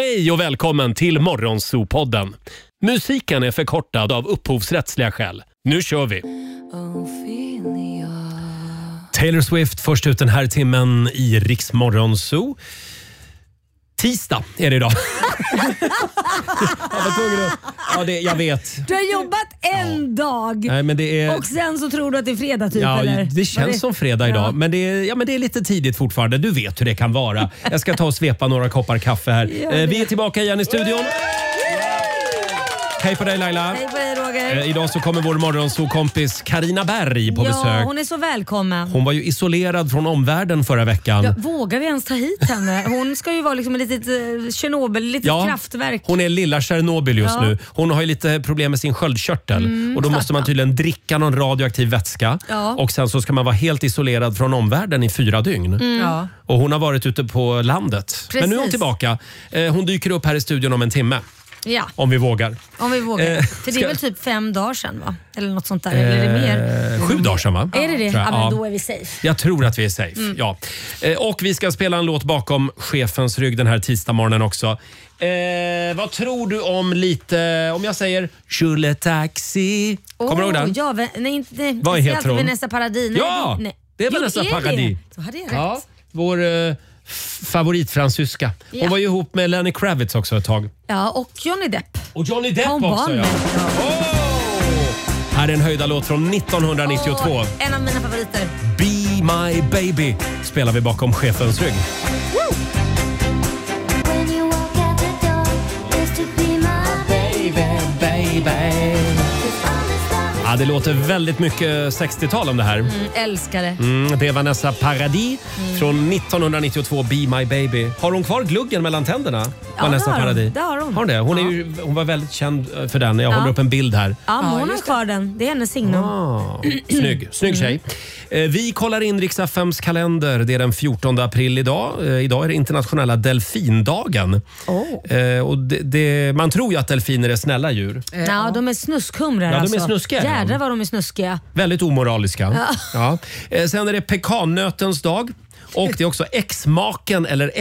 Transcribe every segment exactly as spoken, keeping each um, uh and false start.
Hej och välkommen till Morgonzoo-podden. Musiken är förkortad av upphovsrättsliga skäl. Nu kör vi! Taylor Swift först ut den här timmen i Riks Morgonzoo. Tisdag är det idag. jag var tvungen att... Ja, det, jag vet. Du har jobbat en ja. dag Nej, men det är... och sen så tror du att det är fredag typ, ja, eller? Det känns det... som fredag idag, ja. men, det är, ja, men det är lite tidigt fortfarande. Du vet hur det kan vara. Jag ska ta och svepa några koppar kaffe här. Eh, vi är tillbaka igen i studion. Hej på dig Laila. Hej på dig Roger. Eh, idag så kommer vår morgonzoo-kompis Carina Berg på ja, besök. Hon är så välkommen. Hon var ju isolerad från omvärlden förra veckan. Ja, vågar vi ens ta hit henne? Hon ska ju vara liksom ett litet uh, Tjernobyl, ett litet ja, kraftverk. Hon är lilla Tjernobyl just ja. nu. Hon har ju lite problem med sin sköldkörtel. Mm, och då klart. måste man tydligen dricka någon radioaktiv vätska. Ja. Och sen så ska man vara helt isolerad från omvärlden i fyra dygn. Mm. Ja. Och hon har varit ute på landet. Precis. Men nu är hon tillbaka. Eh, hon dyker upp här i studion om en timme. Ja. Om vi vågar. Om vi vågar. Eh, För det är ska... väl typ fem dagar sedan va? Eller något sånt där. Eller är det mer? Eh, sju dagar sedan va? Är det det? Ja, men ja. då är vi safe. Jag tror att vi är safe, mm. ja. Eh, och vi ska spela en låt bakom chefens rygg den här tisdagsmorgonen också. Eh, vad tror du om lite, om jag säger Jules Taxi? Kommer oh, du ihåg den? Ja, nej, inte, vad heter hon? Vanessa Paradis. Ja, nej. det är Vanessa Paradis. Så hade jag rätt. Ja, vår eh, favoritfransyska. Hon ja. var ju ihop med Lenny Kravitz också ett tag. Ja, och Johnny Depp. Och Johnny Depp Hon också, ja. ja. Oh! Här är en höjda låt från nittonhundranittiotvå. Oh, en av mina favoriter. Be My Baby spelar vi bakom chefens rygg. Woo! Ja, det låter väldigt mycket sextiotal om det här. Mm, älskar det. Mm, det är Vanessa Paradis mm. från nittonhundranittiotvå, Be My Baby. Har hon kvar gluggen mellan tänderna? Ja, Vanessa det har Paradis. Det har hon. Har hon det? Hon, ja. är ju, hon var väldigt känd för den. Jag ja. håller upp en bild här. Ja, men hon har kvar den. Det är hennes signum. Ah, snygg, snygg tjej. Mm. Vi kollar in Rix F M:s kalender. Det är den fjortonde april idag. Idag är det internationella delfindagen. Oh. Eh, och det, det, man tror ju att delfiner är snälla djur. Ja, ja de är snuskhumrar ja, de är alltså. snuskiga. Jädrar vad de är snuskiga. Väldigt omoraliska. Ja. Ja. Eh, sen är det pekannötens dag. Och det är också ex-maken eller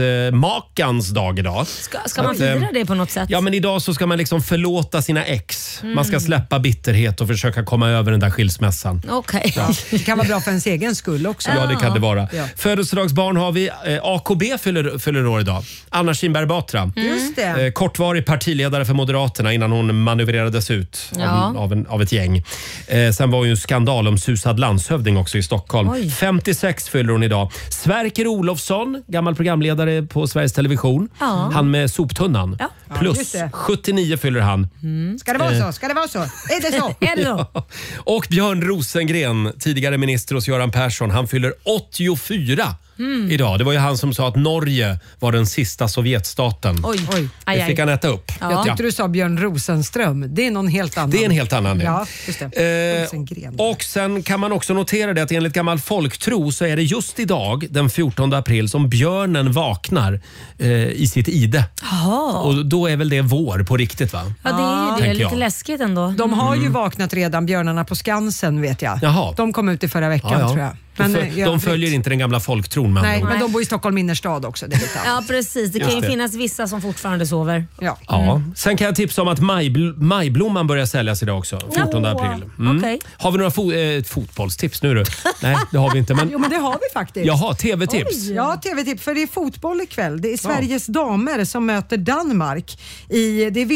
ex-makans dag idag. Ska, ska man fira det på något sätt? Ja, men idag så ska man liksom förlåta sina ex. Mm. Man ska släppa bitterhet och försöka komma över den där skilsmässan. Okej. Okay. Ja. Det kan vara bra för ens egen skull också. Ja, det kan det vara. Ja. Födelsedagsbarn har vi. Eh, A K B fyller, fyller år idag. Anna Kinberg Batra. Mm. Just det. Eh, kortvarig partiledare för Moderaterna innan hon manövrerades ut ja. av, av, en, av ett gäng. Eh, sen var ju en skandal om susad landshövding också i Stockholm. Oj. femtiosex fyller hon idag. Sverker Olofsson, gammal programledare på Sveriges Television. Ja. Han med soptunnan. Ja. Plus ja, sjuttionio fyller han. Mm. Ska det vara så? Ska det vara så? Är det så? Är det så? Ja. Och Björn Rosengren, tidigare minister hos Göran Persson, han fyller åttiofyra mm. idag. Det var ju han som sa att Norge var den sista Sovjetstaten. Oj. Oj. Det fick han äta upp. Ja. Jag tyckte du sa Björn Rosenström. Det är någon helt annan. Det är en helt annan. Ja, just det. Eh, Rosengren. och sen kan man också notera det att enligt gammal folktro så är det just idag, den fjortonde april, som björnen vaknar eh, i sitt ide. Aha. Och då är väl det vår på riktigt, va? Ja, det är ju det. Tänker Lite jag. läskigt ändå. De har ju Mm. vaknat redan, björnarna på Skansen vet jag. Jaha. De kom ut i förra veckan Ja, ja. tror jag. Men, Men, de, eh, de följer inte den gamla folktron. Men Nej, de. men de bor i Stockholm innerstad också. Det är lite Ja, precis. Det Just kan ju det. finnas vissa som fortfarande sover. ja. Ja. Sen kan jag tipsa om att majbl- majblomman börjar säljas idag också, fjortonde Oh, april. Mm. okej. Har vi några fo- eh, fotbollstips nu du? Nej, det har vi inte. Men... Jo, men det har vi faktiskt. Jaha, tv-tips. Oj. Ja, tv-tips. För det är fotboll ikväll. Det är Sveriges damer som möter Danmark. I, det är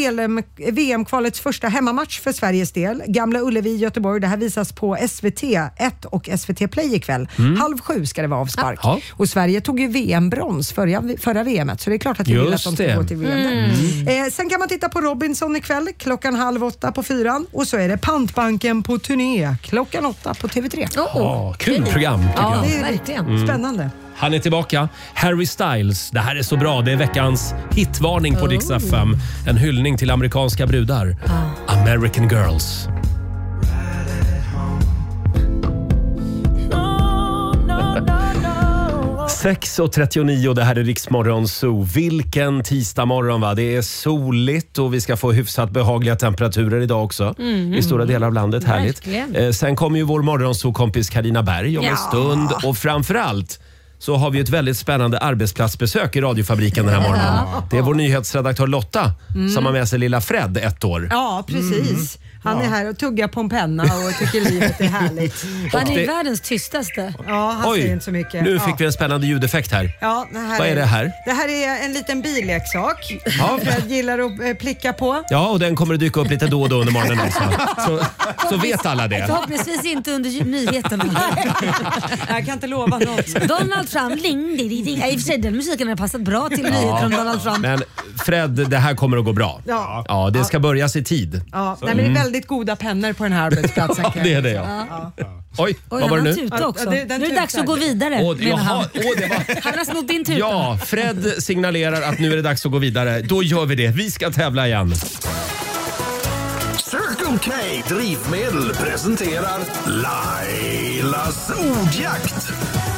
V M-kvalets första hemmamatch för Sveriges del. Gamla Ullevi i Göteborg. Det här visas på S V T ett och S V T Play ikväll. Mm. Halv sju ska det vara avspark. Ja. Och Sverige tog ju V M-brons förra, förra V M-et. Så det är klart att vi Just vill att de ska det. gå till V M. Mm. Eh, sen kan man titta på Robinson ikväll. Klockan halv åtta på fyran. Och så är det Pantbanken på turné. Klockan åtta på T V tre. Oh, Ja, kul program tycker Ja, jag. Det är verkligen. spännande. Han är tillbaka. Harry Styles. Det här är så bra. Det är veckans hitvarning på Rix F M. En hyllning till amerikanska brudar. American Girls. sex och trettionio, det här är Rix Morgonzoo. Vilken tisdag morgon, va? Det är soligt och vi ska få hyfsat behagliga temperaturer idag också. Mm. I stora delar av landet. Härligt. Eh, sen kommer ju vår Morgonzoo-kompis Carina Berg om Ja. en stund. Och framförallt så har vi ett väldigt spännande arbetsplatsbesök i radiofabriken den här morgonen. Det är vår nyhetsredaktör Lotta mm. som har med sig lilla Fred, ett år. Ja, precis. Mm. Han är här och tuggar på en penna och tycker livet är härligt. Han är det... världens tystaste. Ja, han Oj, säger inte så mycket. Nu ja. fick vi en spännande ljudeffekt här. Ja, det här Vad är det här? Det här är en liten billeksak. Ja. Fred gillar att eh, plicka på. Ja, och den kommer att dyka upp lite då och då under morgonen också. Så, så vet alla det. Förhoppningsvis inte under nyheterna. Jag kan inte lova något. Donald Trump, ling, ding, ding. I och för sig, den musiken har passat bra till nyheter om Donald Trump. Men Fred, det här kommer att gå bra. Ja, ja det ska börjas i tid. Ja, nej, men det är väldigt goda pennor på den här arbetsplatsen. Ja, det är det. Ja. Ja. Oj, Oj, vad var det nu? Tuta också. Ja, det, den nu är det dags att gå vidare. Åh, menar han. Åh, det var... han har snott din tuta. Ja, Fred signalerar att nu är det dags att gå vidare. Då gör vi det. Vi ska tävla igen. Circle K Drivmedel presenterar Lailas ordjakt.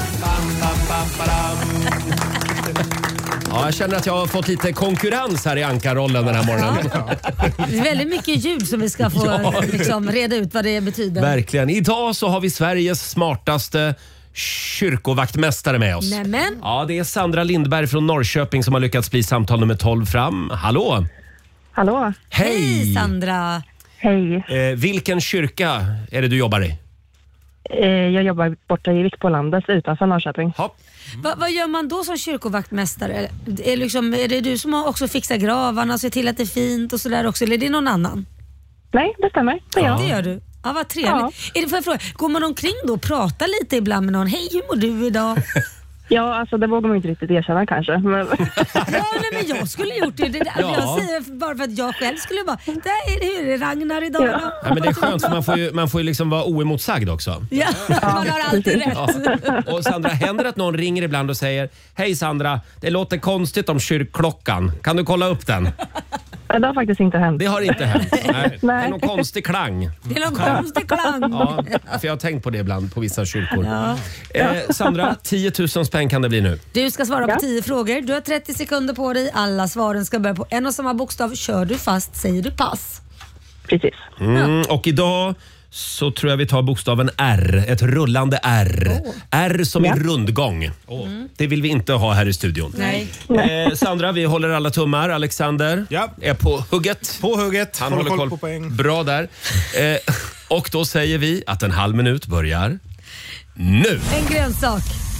Ja, jag känner att jag har fått lite konkurrens här i ankarrollen den här morgonen. Det är väldigt mycket ljud som vi ska få Ja. liksom, reda ut vad det betyder. Verkligen. Idag så har vi Sveriges smartaste kyrkovaktmästare med oss. Nämen. Ja, det är Sandra Lindberg från Norrköping som har lyckats bli samtal nummer tolv fram. Hallå! Hallå. Hej! Hej Sandra! Hej. Eh, vilken kyrka är det du jobbar i? Eh, jag jobbar borta i Vik på landet utanför Norrköping. Hopp. Va, vad gör man då som kyrkovaktmästare? Är, liksom, är det du som också fixar gravarna och ser till att det är fint och sådär också? Eller är det någon annan? Nej, det stämmer. Det gör jag. Det gör du? Ja, vad trevligt. Ja. Är det, får jag fråga, går man omkring då och pratar lite ibland med någon? Hej, hur mår du idag? Ja, alltså det vågar man inte riktigt erkänna kanske. Men... Ja, nej, men jag skulle gjort det. det där. Ja. Jag säger bara för att jag själv skulle bara, där är det, hur är det Ragnar idag Ja. då? Ja, men det är skönt för man får ju, man får ju liksom vara oemotsagd också. Ja, man har alltid rätt. Ja. Och Sandra, händer det att någon ringer ibland och säger: hej Sandra, det låter konstigt om kyrkklockan. Kan du kolla upp den? Det har faktiskt inte hänt. Det har inte hänt. Nej. Det är Nej. någon konstig klang. Det är någon konstig klang. Ja, för jag har tänkt på det ibland på vissa kyrkor. Ja. Eh, Sandra, tio tusen spänn kan det bli nu. Du ska svara Ja. på tio frågor. Du har trettio sekunder på dig. Alla svaren ska börja på en och samma bokstav. Kör du fast säger du pass. Precis. Mm, och idag så tror jag vi tar bokstaven R. Ett rullande R. Oh. R som i Ja. rundgång. Det vill vi inte ha här i studion. Nej. Eh, Sandra, vi håller alla tummar. Alexander Ja. är på hugget. På hugget. Han Håller håller koll koll. på poäng. Bra där. Eh, och då säger vi att en halv minut börjar nu. En grönsak.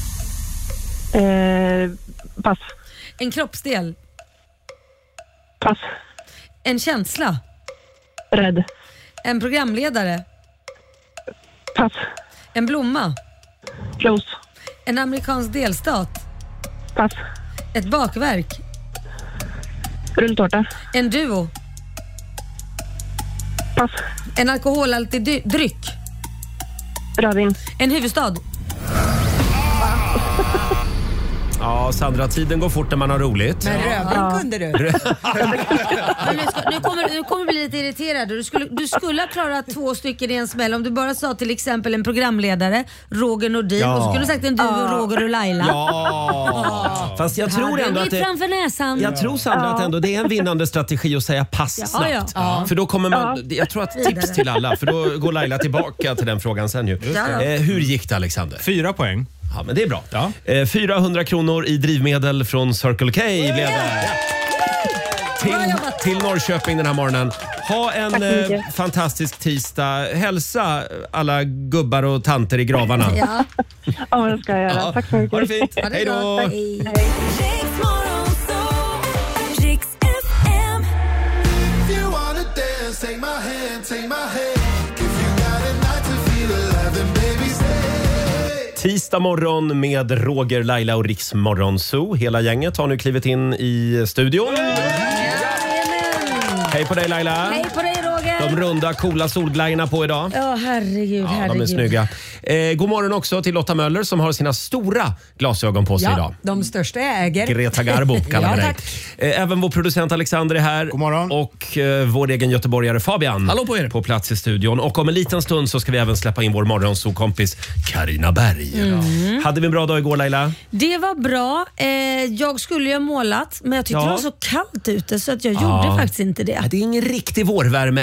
Eh, pass. En kroppsdel. Pass. En känsla. Rädd. En programledare. Pass. En blomma. Ros. En amerikansk delstat. Pass. Ett bakverk. Rulltårta. En duo. Pass. En alkoholhaltig dy- dryck. Rödvin. En huvudstad. Ja, Sandra, tiden går fort när man har roligt. Men rödvin kunde du. Men nu, ska, nu, kommer, nu kommer du bli lite irriterad. Du skulle, du skulle ha klarat två stycken i en smäll om du bara sa till exempel en programledare, Roger Nordin, Ja. och så skulle du sagt en duo, Roger och Laila. Ja, fast jag tror ändå att det... det... framför näsan. Jag tror Sandra att ändå det är en vinnande strategi att säga pass Ja, snabbt. ja. Ja. För då kommer man, jag tror att tips till alla, för då går Laila tillbaka till den frågan sen ju. Ja, ja. Eh, hur gick det, Alexander? Fyra poäng. Ja, men det är bra. Ja. Eh, fyrahundra kronor i drivmedel från Circle K blev det. Till, till Norrköping den här morgonen. Ha en Tack så eh, mycket. fantastisk tisdag. Hälsa alla gubbar och tanter i gravarna. Ja. Ja, det ska jag göra. Ja. Tack så mycket. Ha det fint. Ha det Hej då. bra. Hej. Riks Morgonzoo, Riks F M. If you wanna dance, take my hand, take my hand. If you got a night to feel alive, then baby stay. Tisdag morgon med Roger, Laila och Riks Morgonzoo. Hela gänget har nu klivit in i studion. Hej på dig, Laila. Hej på dig Roger. De runda, coola solglajjorna på idag. Ja, herregud, Ja, herregud. de är snygga. Eh, god morgon också till Lotta Möller som har sina stora glasögon på sig Ja, idag. de största jag äger. Greta Garbo kallar vi Ja, dig. tack. Eh, Även vår producent Alexander är här. God morgon. Och eh, vår egen göteborgare Fabian. Hallå på er. På plats i studion. Och om en liten stund så ska vi även släppa in vår morgonsokompis Carina Berg. Mm. Hade vi en bra dag igår, Laila? Det var bra. Eh, jag skulle ju ha målat, men jag tyckte Ja. det var så kallt ute så att jag Ja. gjorde faktiskt inte det. Det är ingen riktig vårvärme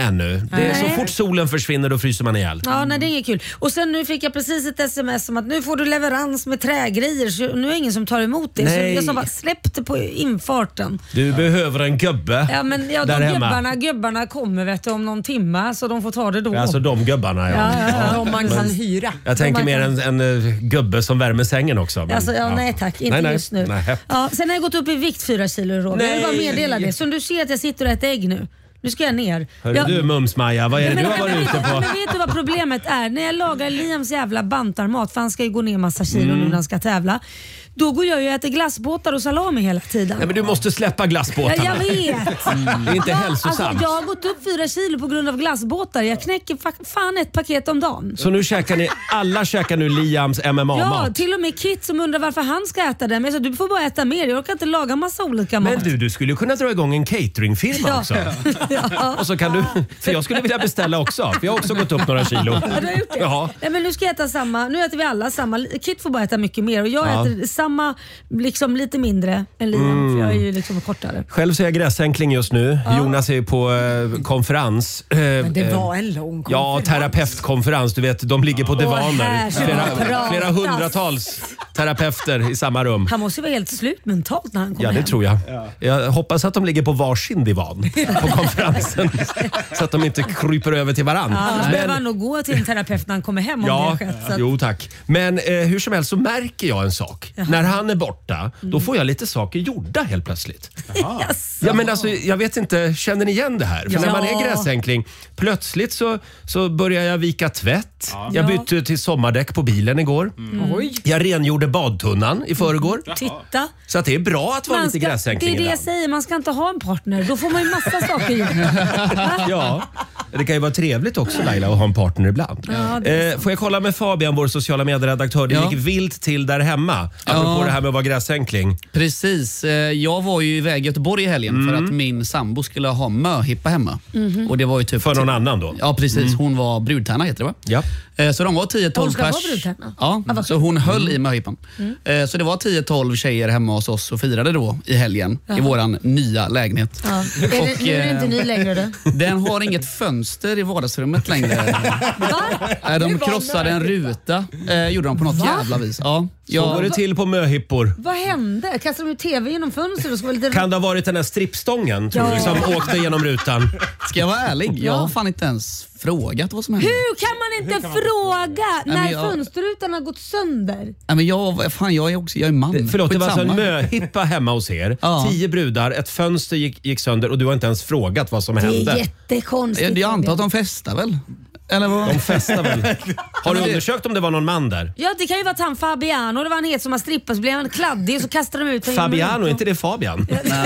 ännu. Det är så Nej. fort solen försvinner då fryser man ihjäl. Ja, nej, det är inget kul. Och sen nu fick jag precis ett sms om att nu får du leverans med trägrejer, så nu är ingen som tar emot det. Nej. Så jag sa bara, släpp det på infarten. Du behöver en gubbe Ja, men ja, där de hemma. gubbarna, gubbarna kommer vet du, om någon timme, så de får ta det då. Alltså de gubbarna, ja. Ja, ja, ja. Om man kan hyra. Jag tänker man mer kan- en, en uh, gubbe som värmer sängen också. Men, Alltså, ja, nej tack, inte Nej, nej. just nu. Nej. Ja, sen har jag gått upp i vikt fyra kilo, Roger. Jag vill bara Nej. meddela det. Som du ser att jag sitter och äter ägg nu. Nu ska jag ner. Hörru jag... du Mums-Maja, vad är det men, du har varit men, ute på? Men vet du vad problemet är? När jag lagar Liams jävla bantarmat, för han ska ju gå ner massa kilo Mm. nu när han ska tävla. Då går jag ju och äter glassbåtar och salami hela tiden. Nej, men du måste släppa Ja, glassbåtarna. jag vet. Det är inte Ja, hälsosamt. alltså, jag har gått upp fyra kilo på grund av glassbåtar. Jag knäcker fa- fan ett paket om dagen. Så nu käkar ni, alla käkar nu Liams M M A-mat. Ja, till och med Kit som undrar varför han ska äta det. Men jag sa, du får bara äta mer. Jag orkar inte laga massa olika mat. Men du, du skulle ju kunna dra igång en cateringfirma Ja. också. Ja. Och så kan du, för jag skulle vilja beställa också, för jag har också gått upp några kilo. Ja, du har gjort det. Ja. Nej, men nu ska jag äta samma. Nu äter vi alla samma. Kit får bara äta mycket mer och jag Ja. äter samma, liksom lite mindre än Liam. För jag är ju liksom kortare. Själv så är jag gräsänkling just nu. Jonas är ju på eh, konferens. Eh, Men det eh, var en lång Ja, konferens. terapeutkonferens. Du vet, de ligger på här divaner. ska Flera, man prata. flera hundratals terapeuter i samma rum. Han måste ju vara helt slut mentalt när han kommer Ja, det hem. tror jag. Jag hoppas att de ligger på varsin divan på konferensen. Så att de inte kryper över till varann. Ja, annars Men- behöver han nog gå till en terapeut när han kommer hem om Ja, det har skett. Så att, jo tack. Men eh, hur som helst så märker jag en sak. När han är borta, då får jag lite saker gjorda helt plötsligt. yes. Ja, men alltså, jag vet inte, känner ni igen det här? För Ja. när man är gräsänkling, plötsligt så, så börjar jag vika tvätt. Jag bytte till sommardäck på bilen igår. Oj. Jag rengjorde badtunnan i förrgår. Titta. Så att det är bra att vara Man lite ska, det gräsänkling är det jag ibland. säger, man ska inte ha en partner. Då får man ju massa saker gjorda. Ja, det kan ju vara trevligt också Laila att ha en partner ibland. Ja, det är eh, får jag kolla med Fabian, vår sociala medieredaktör. Det Ja. gick vilt till där hemma. Apropå Ja. det här med att vara gräsänkling. Precis. Eh, Jag var ju iväg i Göteborg i helgen för att min sambo skulle ha möhippa hemma. Och det var ju typ För någon annan då? Ja, precis. Hon var brudtärna heter det va? Ja. Eh, Så de var tio tolv Hon ska pers. vara brudtärna? Ja, Ah, vad så hon höll i möhippan. Eh, Så det var tio tolv tjejer hemma hos oss och firade då i helgen i våran nya lägenhet. Ja. Är det, Och, nu är det inte eh, ny längre du. Den har inget fönster i vardagsrummet längre. Va? Eh, De krossade en ruta, eh, gjorde de på något jävla vis. Ja, Så går det till på möhippor. Vad hände? Kastade de ut tv genom fönstret? Och så var det lite... Kan det ha varit den här strippstången tror Ja. du, som åkte genom rutan? Ska jag vara ärlig? Jag har fan inte ens frågat vad som hände. Hur kan man inte fråga men när jag- fönsterrutan har gått sönder? Nej, men jag, fan, jag är också jag är man. Förlåt, det var alltså en Skitsamma. möhippa hemma hos er. Ja. Tio brudar, ett fönster gick, gick sönder och du har inte ens frågat vad som Det hände. är jättekonstigt. Jag, jag antar att de festar väl? Eller vad? De festar väl? Har du Men det- undersökt om det var någon man där? Ja, det kan ju vara att han Fabiano, det var han het som har strippat, så blev han kladdig och så kastade de ut honom. Fabiano, är inte det Fabian?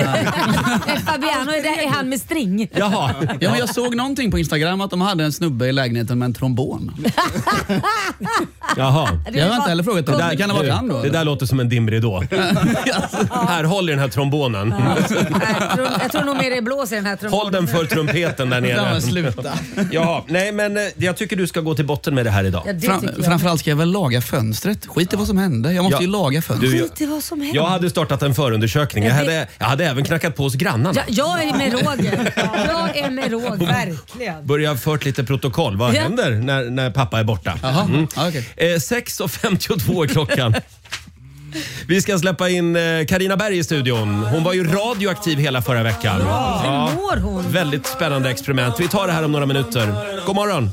Nej, Fabiano, är, det är han med string. Jaha. Ja, men jag såg någonting på Instagram att de hade en snubbe i lägenheten med en trombon. Jaha. Det Jag har inte heller frågat om det. Kan det ha varit han då? Det där låter som en dimridå. Här, håll i den här trombonen. jag, tror, jag tror nog mer det blåser i den här trombonen. Håll den för trumpeten där Ja, nere. men sluta. Ja, nej men eh, jag tycker du ska gå till botten med det här idag. Ja, det Fram, tycker jag. framförallt ska jag väl laga fönstret. Skit i vad som hände. Jag måste Ja. ju laga fönstret. Du, Skit i vad som händer. Jag hade startat en förundersökning. Jag Ja, det- hade, jag hade även knackat på hos grannarna. Ja, jag är med Roger. Jag är med Roger. Verkligen. Börja fört lite protokoll. Vad Ja. händer när, när pappa är borta? Jaha, ja, okej. Eh, sex och femtiotvå är klockan. Vi ska släppa in Carina Berg i studion. Hon var ju radioaktiv hela förra veckan. Hur mår hon? Väldigt spännande experiment. Vi tar det här om några minuter. God morgon!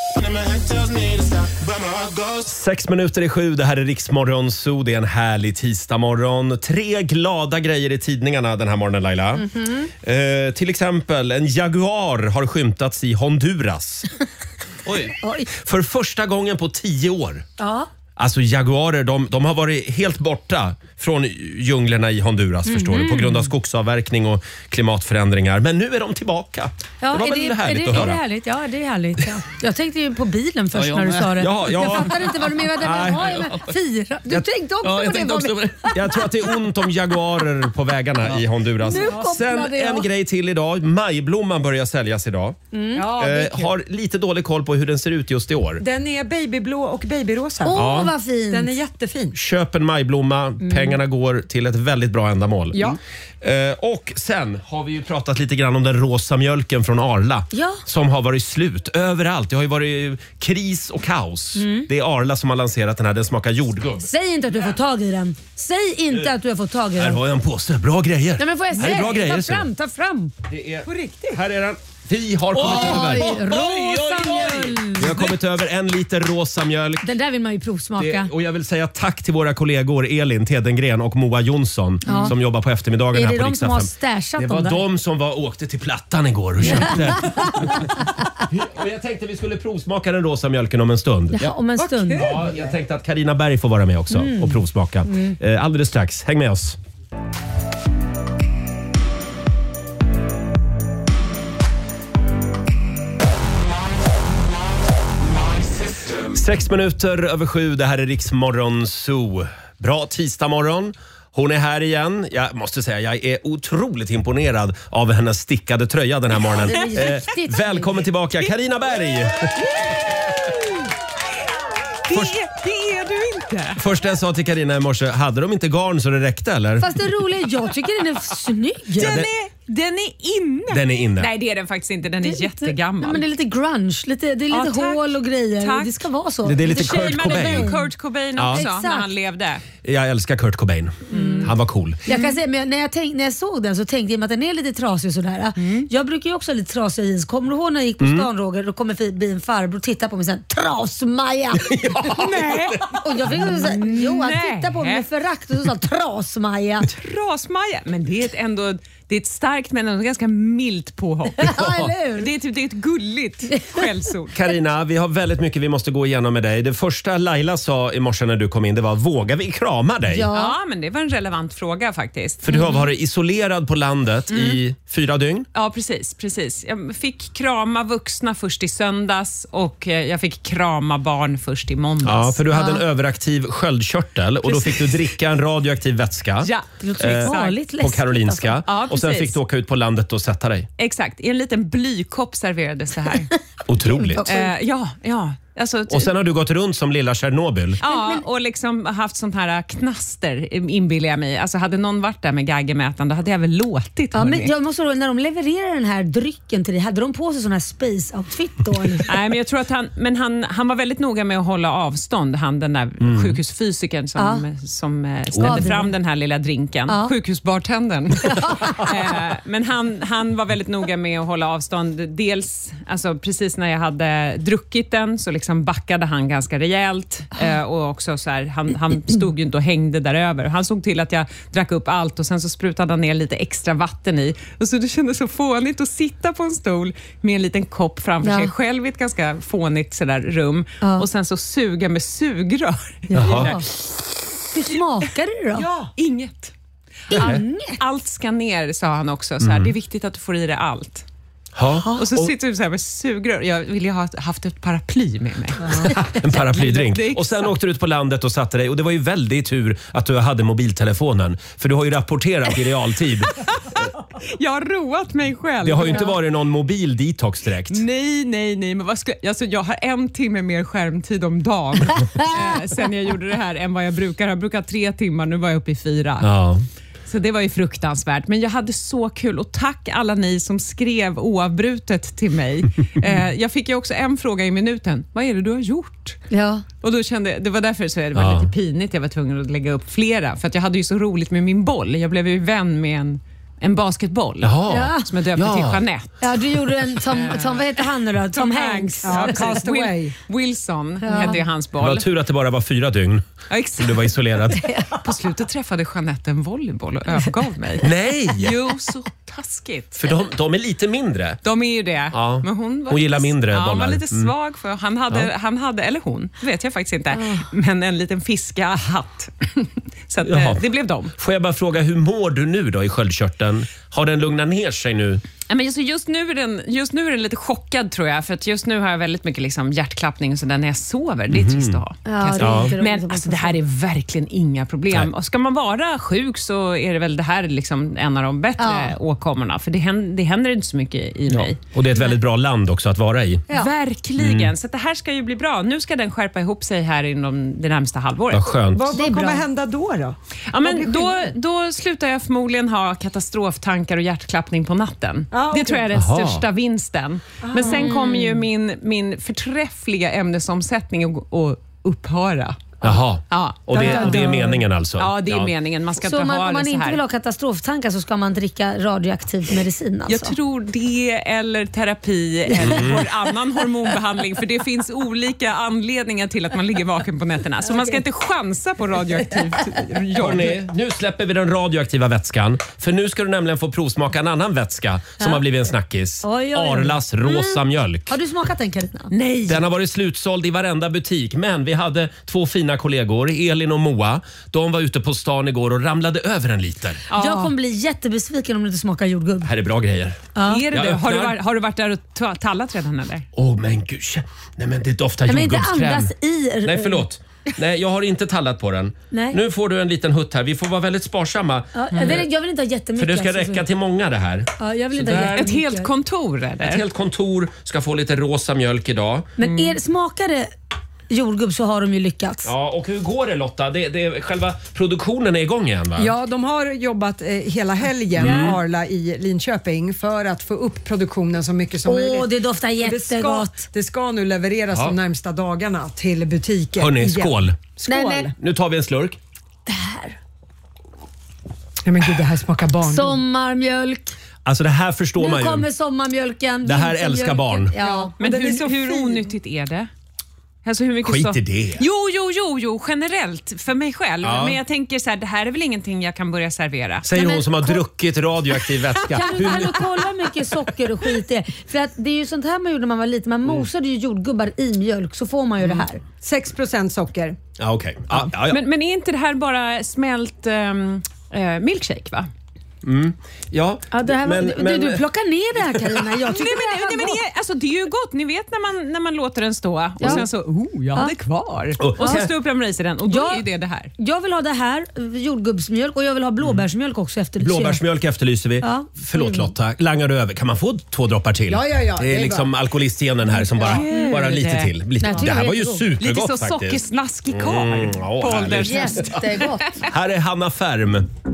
Sex minuter i sju, det här är Riksmorgon Zoo. Det är en härlig tisdagmorgon. Tre glada grejer i tidningarna den här morgonen, Laila. Mm-hmm. Eh, till exempel, en jaguar har skymtats i Honduras. Oj. Oj. För första gången på tio år. Ja. Alltså jaguarer, de, de har varit helt borta från djunglerna i Honduras förstår du, på grund av skogsavverkning och klimatförändringar. Men nu är de tillbaka. Ja, det var är väl det, härligt är det, att är höra. det härligt? Ja, det är härligt. Ja. Jag tänkte ju på bilen först Ja, jag när du med. sa det. Ja, ja. Jag fattar inte vad du menade. Nej. Men, ja, men, fyra. Du Jag- tänkte också Ja, på jag det. tänkte också på det. Jag tror att det är ont om jaguarer på vägarna i Honduras. Nu kopplade Sen jag. en grej till idag. Majblomman börjar säljas idag. Ja, det är Eh, kul. har lite dålig koll på hur den ser ut just i år. Den är babyblå och babyrosa. Åh, vad fint. Den är jättefin. Köp en majblomma. Pengarna går till ett väldigt bra ändamål. Ja. Eh, och sen har vi ju pratat lite grann om den rosa mjölken från Arla. Ja. Som har varit slut överallt. Det har ju varit kris och kaos. Det är Arla som har lanserat den här. Den smakar jordgubb. Säg inte att du har fått tag i den. Säg inte att du har fått tag i Här den. har jag en påse. Bra grejer. Nej, men får jag här är bra se? grejer. Ta ser du. fram, ta fram. Det är, På riktigt. här är den. Vi har kommit över. Rosa mjölk. Vi har kommit över en liter rosa mjölk. Den där vill man ju provsmaka. Det, och jag vill säga tack till våra kollegor Elin Tedengren och Moa Jonsson Ja. som jobbar på eftermiddagen Är här det på de Rix som har F M. stashat Det dem var där? de som var, åkte till Plattan igår och köpte. Och jag tänkte vi skulle provsmaka den rosa mjölken om en stund. Ja, om en stund. Ja, jag tänkte att Carina Berg får vara med också Mm. och provsmaka. Eh, alldeles strax. Häng med oss. Sex minuter över sju. Det här är Rix Morgon Zoo. Bra tisdag morgon. Hon är här igen. Jag måste säga, jag är otroligt imponerad av hennes stickade tröja den här morgonen. det är riktigt Eh, välkommen tillbaka, Carina Berg! Det är, det är du inte. Först jag sa till Carina i morse, hade de inte garn så det räckte eller? Fast det roliga, jag tycker den är snygg. Den det- är, den är inne. Den är inne. Nej, det är den faktiskt inte. Den är, lite- jättegammal. Nej, men det är lite grunge, lite, det är Ja, lite tack. hål och grejer. Tack. Det ska vara så. Det- det är lite Kurt Shameade Cobain. väl Kurt Cobain Ja. också Exakt. när han levde. Jag älskar Kurt Cobain. Han var cool. Jag kan säga, men när jag, tänk, när jag såg den så tänkte jag att den är lite trasig och sådär. Jag brukar ju också ha lite trasiga jeans. Kommer du ihåg när jag gick på stan Roger, då kommer förbi en farbror och tittar på mig sen. Trasmaja! Nej, Och jag fick så säga, jo han Nej. tittade på mig med förakt och så sa trasmaja. trasmaja. Men det är ett ändå det är ett starkt men ändå ganska milt påhopp. Ja, eller hur? Det är, typ, det är ett gulligt skällsord. Carina, vi har väldigt mycket vi måste gå igenom med dig. Det första Laila sa i morse när du kom in, det var vågar vi krama dig? Ja. Ja, men det var en relevant fråga faktiskt. För du har varit isolerad på landet i fyra dygn. Ja, precis, precis. Jag fick krama vuxna först i söndags och eh, jag fick krama barn först i måndags. Ja, för du hade en överaktiv sköldkörtel och då fick du dricka en radioaktiv vätska Ja, Det låter Eh, farligt på läskigt, Karolinska. alltså. Ja, och sen precis. fick du åka ut på landet och sätta dig. Exakt, i en liten blykopp serverades det här. Otroligt. eh, ja, ja. Alltså, Och sen har du gått runt som lilla Tjernobyl. ja, och liksom haft sånt här knaster inbillar jag mig. Alltså hade någon varit där med geigermätaren då hade jag väl låtit. Ja, hörni. men jag måste fråga, när de levererar den här drycken till dig, hade de på sig sån här space outfit då? Eller? Nej, men jag tror att han, men han, han var väldigt noga med att hålla avstånd, han den där Mm. sjukhusfysikern som, som eh, Ja, ställde det- fram den här lilla drinken. Ja. Sjukhusbartendern. eh, men han, han var väldigt noga med att hålla avstånd. Dels, alltså, precis när jag hade druckit den så liksom backade han ganska rejält. Eh, och också så här, han, han stod ju inte och hängde där över. Han såg till att jag drack upp allt och sen så sprutade han ner lite extra vatten i. Och så det kändes så fånigt att sitta på en stol med en liten kopp framför Ja. sig själv i ett ganska fånigt sådär rum. Ja. Och sen så suga med sugrör. Ja. Hur smakar det då? Ja, inget. Inget. Allt ska ner, sa han också. Så här, det är viktigt att du får i dig allt. Ja. Och så sitter du så här med sugrör. Jag ville ha haft ett paraply med mig. En paraplydrink. Det är exakt. Och sen åkte du ut på landet och satte dig. Och det var ju väldigt tur att du hade mobiltelefonen. För du har ju rapporterat i realtid. Jag har roat mig själv. Det har ju inte varit någon mobil detox direkt. Nej, nej, nej. Men vad ska, alltså, jag har en timme mer skärmtid om dagen eh, sen jag gjorde det här än vad jag brukar. Jag brukar ha tre timmar, nu var jag uppe i fyra. Ja. Så det var ju fruktansvärt. Men jag hade så kul och tack alla ni som skrev oavbrutet till mig. Eh, jag fick ju också en fråga i minuten. Vad är det du har gjort? Ja. Och då kände jag, det var därför så det var Ja. lite pinigt. Jag var tvungen att lägga upp flera. För att jag hade ju så roligt med min boll. Jag blev ju vän med en, en basketboll. Jaha. Ja. Som jag döpte Ja. till Jeanette. Ja, du gjorde en Tom, Tom vad heter han nu då? Tom, Hanks. Ja, Ja, precis. Castaway. Will, Wilson Ja. hette ju hans Det var boll. tur att det bara var fyra dygn Ja, som exakt. du var isolerad. På slutet träffade Jeanette en volleyboll och övergav mig. Nej! Jo, så taskigt. För de, de är lite mindre. De är ju det. Ja. Men hon, var Hon gillar lite, mindre ja, hon bollar. var lite Mm. svag för han hade, han hade, eller hon, det vet jag faktiskt inte, men en liten fiskahatt. Så att, Jaha. eh, det blev dem. Får jag bara fråga, hur mår du nu då i sköldkörteln? Har den lugnat ner sig nu Ja, men just, just, nu är den, just nu är den lite chockad tror jag, för att just nu har jag väldigt mycket liksom hjärtklappning och så där när jag sover. Det är trist att ha. Ja, det är Ja. inte roligt Men att alltså, man det här är verkligen inga problem. Nej. Och ska man vara sjuk så är det väl det här liksom en av de bättre Ja. åkommorna. För det händer, det händer inte så mycket i mig. Och det är ett väldigt bra land också att vara i. Ja. Verkligen. Så att det här ska ju bli bra. Nu ska den skärpa ihop sig här inom det närmsta halvåret. Vad skönt. Vad, Det är vad kommer bra. hända då? då? Ja, men blir då, skillnaden? då slutar jag förmodligen ha katastroftankar och hjärtklappning på natten. Ah, okej. Det tror jag är den Aha. största vinsten. Men sen kommer ju min, min förträffliga ämnesomsättning att att upphöra. Jaha. Ja. Och det, och det är meningen alltså? Ja, det är meningen. Man ska Så inte om man, ha om man det så inte här. vill ha katastroftankar så ska man dricka radioaktiv medicin alltså? Jag tror det, eller terapi eller hor- annan hormonbehandling. För det finns olika anledningar till att man ligger vaken på nätterna. Så man ska inte chansa på radioaktivt jobb. Hörrni, nu släpper vi den radioaktiva vätskan. För nu ska du nämligen få provsmaka en annan vätska som har blivit en snackis. Oj, oj, oj. Arlas rosa mjölk. Har du smakat den Carina? Nej. Den har varit slutsåld i varenda butik, men vi hade två fina kollegor, Elin och Moa. De var ute på stan igår och ramlade över en liter. Jag kommer bli jättebesviken om du inte smakar jordgubb. Här är bra grejer. Är det Jag det? Har, du öppnar. varit, har du varit där och ta- tallat redan eller? Åh oh, men gud, nej men det doftar Nej, men inte jordgubbskräm. andas i. Nej förlåt. Nej, jag har inte tallat på den. Nej. Nu får du en liten hutt här. Vi får vara väldigt sparsamma. Ja, jag, vill, jag vill inte ha jättemycket. För det ska alltså, räcka så- till många det här. Ja, jag vill inte ha Sådär. Ett jättemycket. helt kontor eller? Ett helt kontor ska få lite rosa mjölk idag. Men är, smakar det jordgubb så har de ju lyckats. Ja, och hur går det Lotta? Det, det, själva produktionen är igång igen va? Ja, de har jobbat eh, hela helgen, Arla i Linköping, för att få upp produktionen så mycket som Åh, möjligt. det doftar Och det, jättegott. ska, det ska nu levereras Ja. de närmsta dagarna till butiker. Hörni, igen. skål. Skål. Nej, Nej, men- Nu tar vi en slurk. men gud, det här smakar barn. Sommarmjölk. Alltså det här förstår Nu man ju. kommer sommarmjölken. Det här vintermjölken. älskar barn. Ja. Men den är hur, så hur fin. onyttigt är det? Alltså hur mycket Skit så... i det. Jo, jo, jo, jo, generellt för mig själv. Ja. Men jag tänker så här, det här är väl ingenting jag kan börja servera. Säger Nej, men hon som har ko- druckit radioaktiv vätska. Kan du, kan du kolla hur mycket socker och skit det är? För att det är ju sånt här man gjorde när man var liten. Man mosade ju jordgubbar i mjölk så får man ju det här. sex procent socker. Ja, okej. Ja, ja, ja. Men, men är inte det här bara smält um, uh, milkshake va? ja. Ja, det här var, men, du, men, du plockar ner det här Carina. Jag Nej, tycker men, det här nej, var men gott. det, är, alltså, det är ju gott. Ni vet när man, när man låter den stå och Ja. sen så, oh, jag hade kvar. Och- Och så stå upp i den och då Ja. är ju det det här. Jag vill ha det här, jordgubbsmjölk, och jag vill ha blåbärsmjölk också efter Blåbärsmjölk efterlyser vi. Ja. Förlåt Mm. Lotta, langar du över? Kan man få två droppar till? Ja, ja, ja, Det är, det är liksom alkoholistgenen här som bara, bara lite till. Lite. Nej, jag tycker Det här det är var ju jättegott. Lite supergott så faktiskt. sockersnaskig karl Mm, ja, på härligt. ålders. Jättegott. Här är Hanna Färm.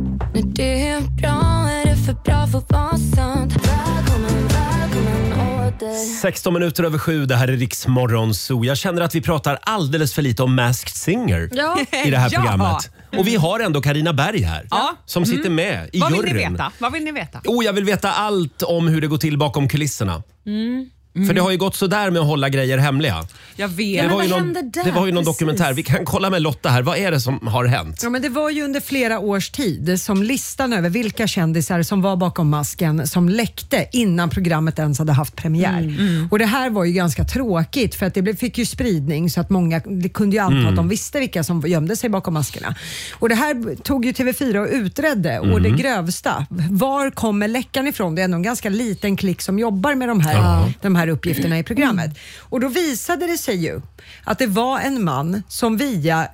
Det är bra, är det för bra för att vara sant? Välkommen, välkommen åter. sexton minuter över sju, det här är Riks Morgonzoo. Jag känner att vi pratar alldeles för lite om Masked Singer Ja. i det här Ja. programmet. Och vi har ändå Carina Berg här Ja. som sitter med i Vad vill juryn. ni veta? Vad vill ni veta? Oh, jag vill veta allt om hur det går till bakom kulisserna. För det har ju gått så där med att hålla grejer hemliga. Jag vet. Det men var, vad ju någon, händer där? det var ju någon Precis. dokumentär. Vi kan kolla med Lotta här. Vad är det som har hänt? Ja, men det var ju under flera års tid som listan över vilka kändisar som var bakom masken som läckte innan programmet ens hade haft premiär. Och det här var ju ganska tråkigt för att det blev- fick ju spridning så att många det kunde ju anta att de visste vilka som gömde sig bakom maskerna. Och det här tog ju T V fyra och utredde och det grövsta. Var kommer läckan ifrån? Det är ändå en ganska liten klick som jobbar med de här, de här uppgifterna i programmet. Och då visade det sig ju att det var en man som via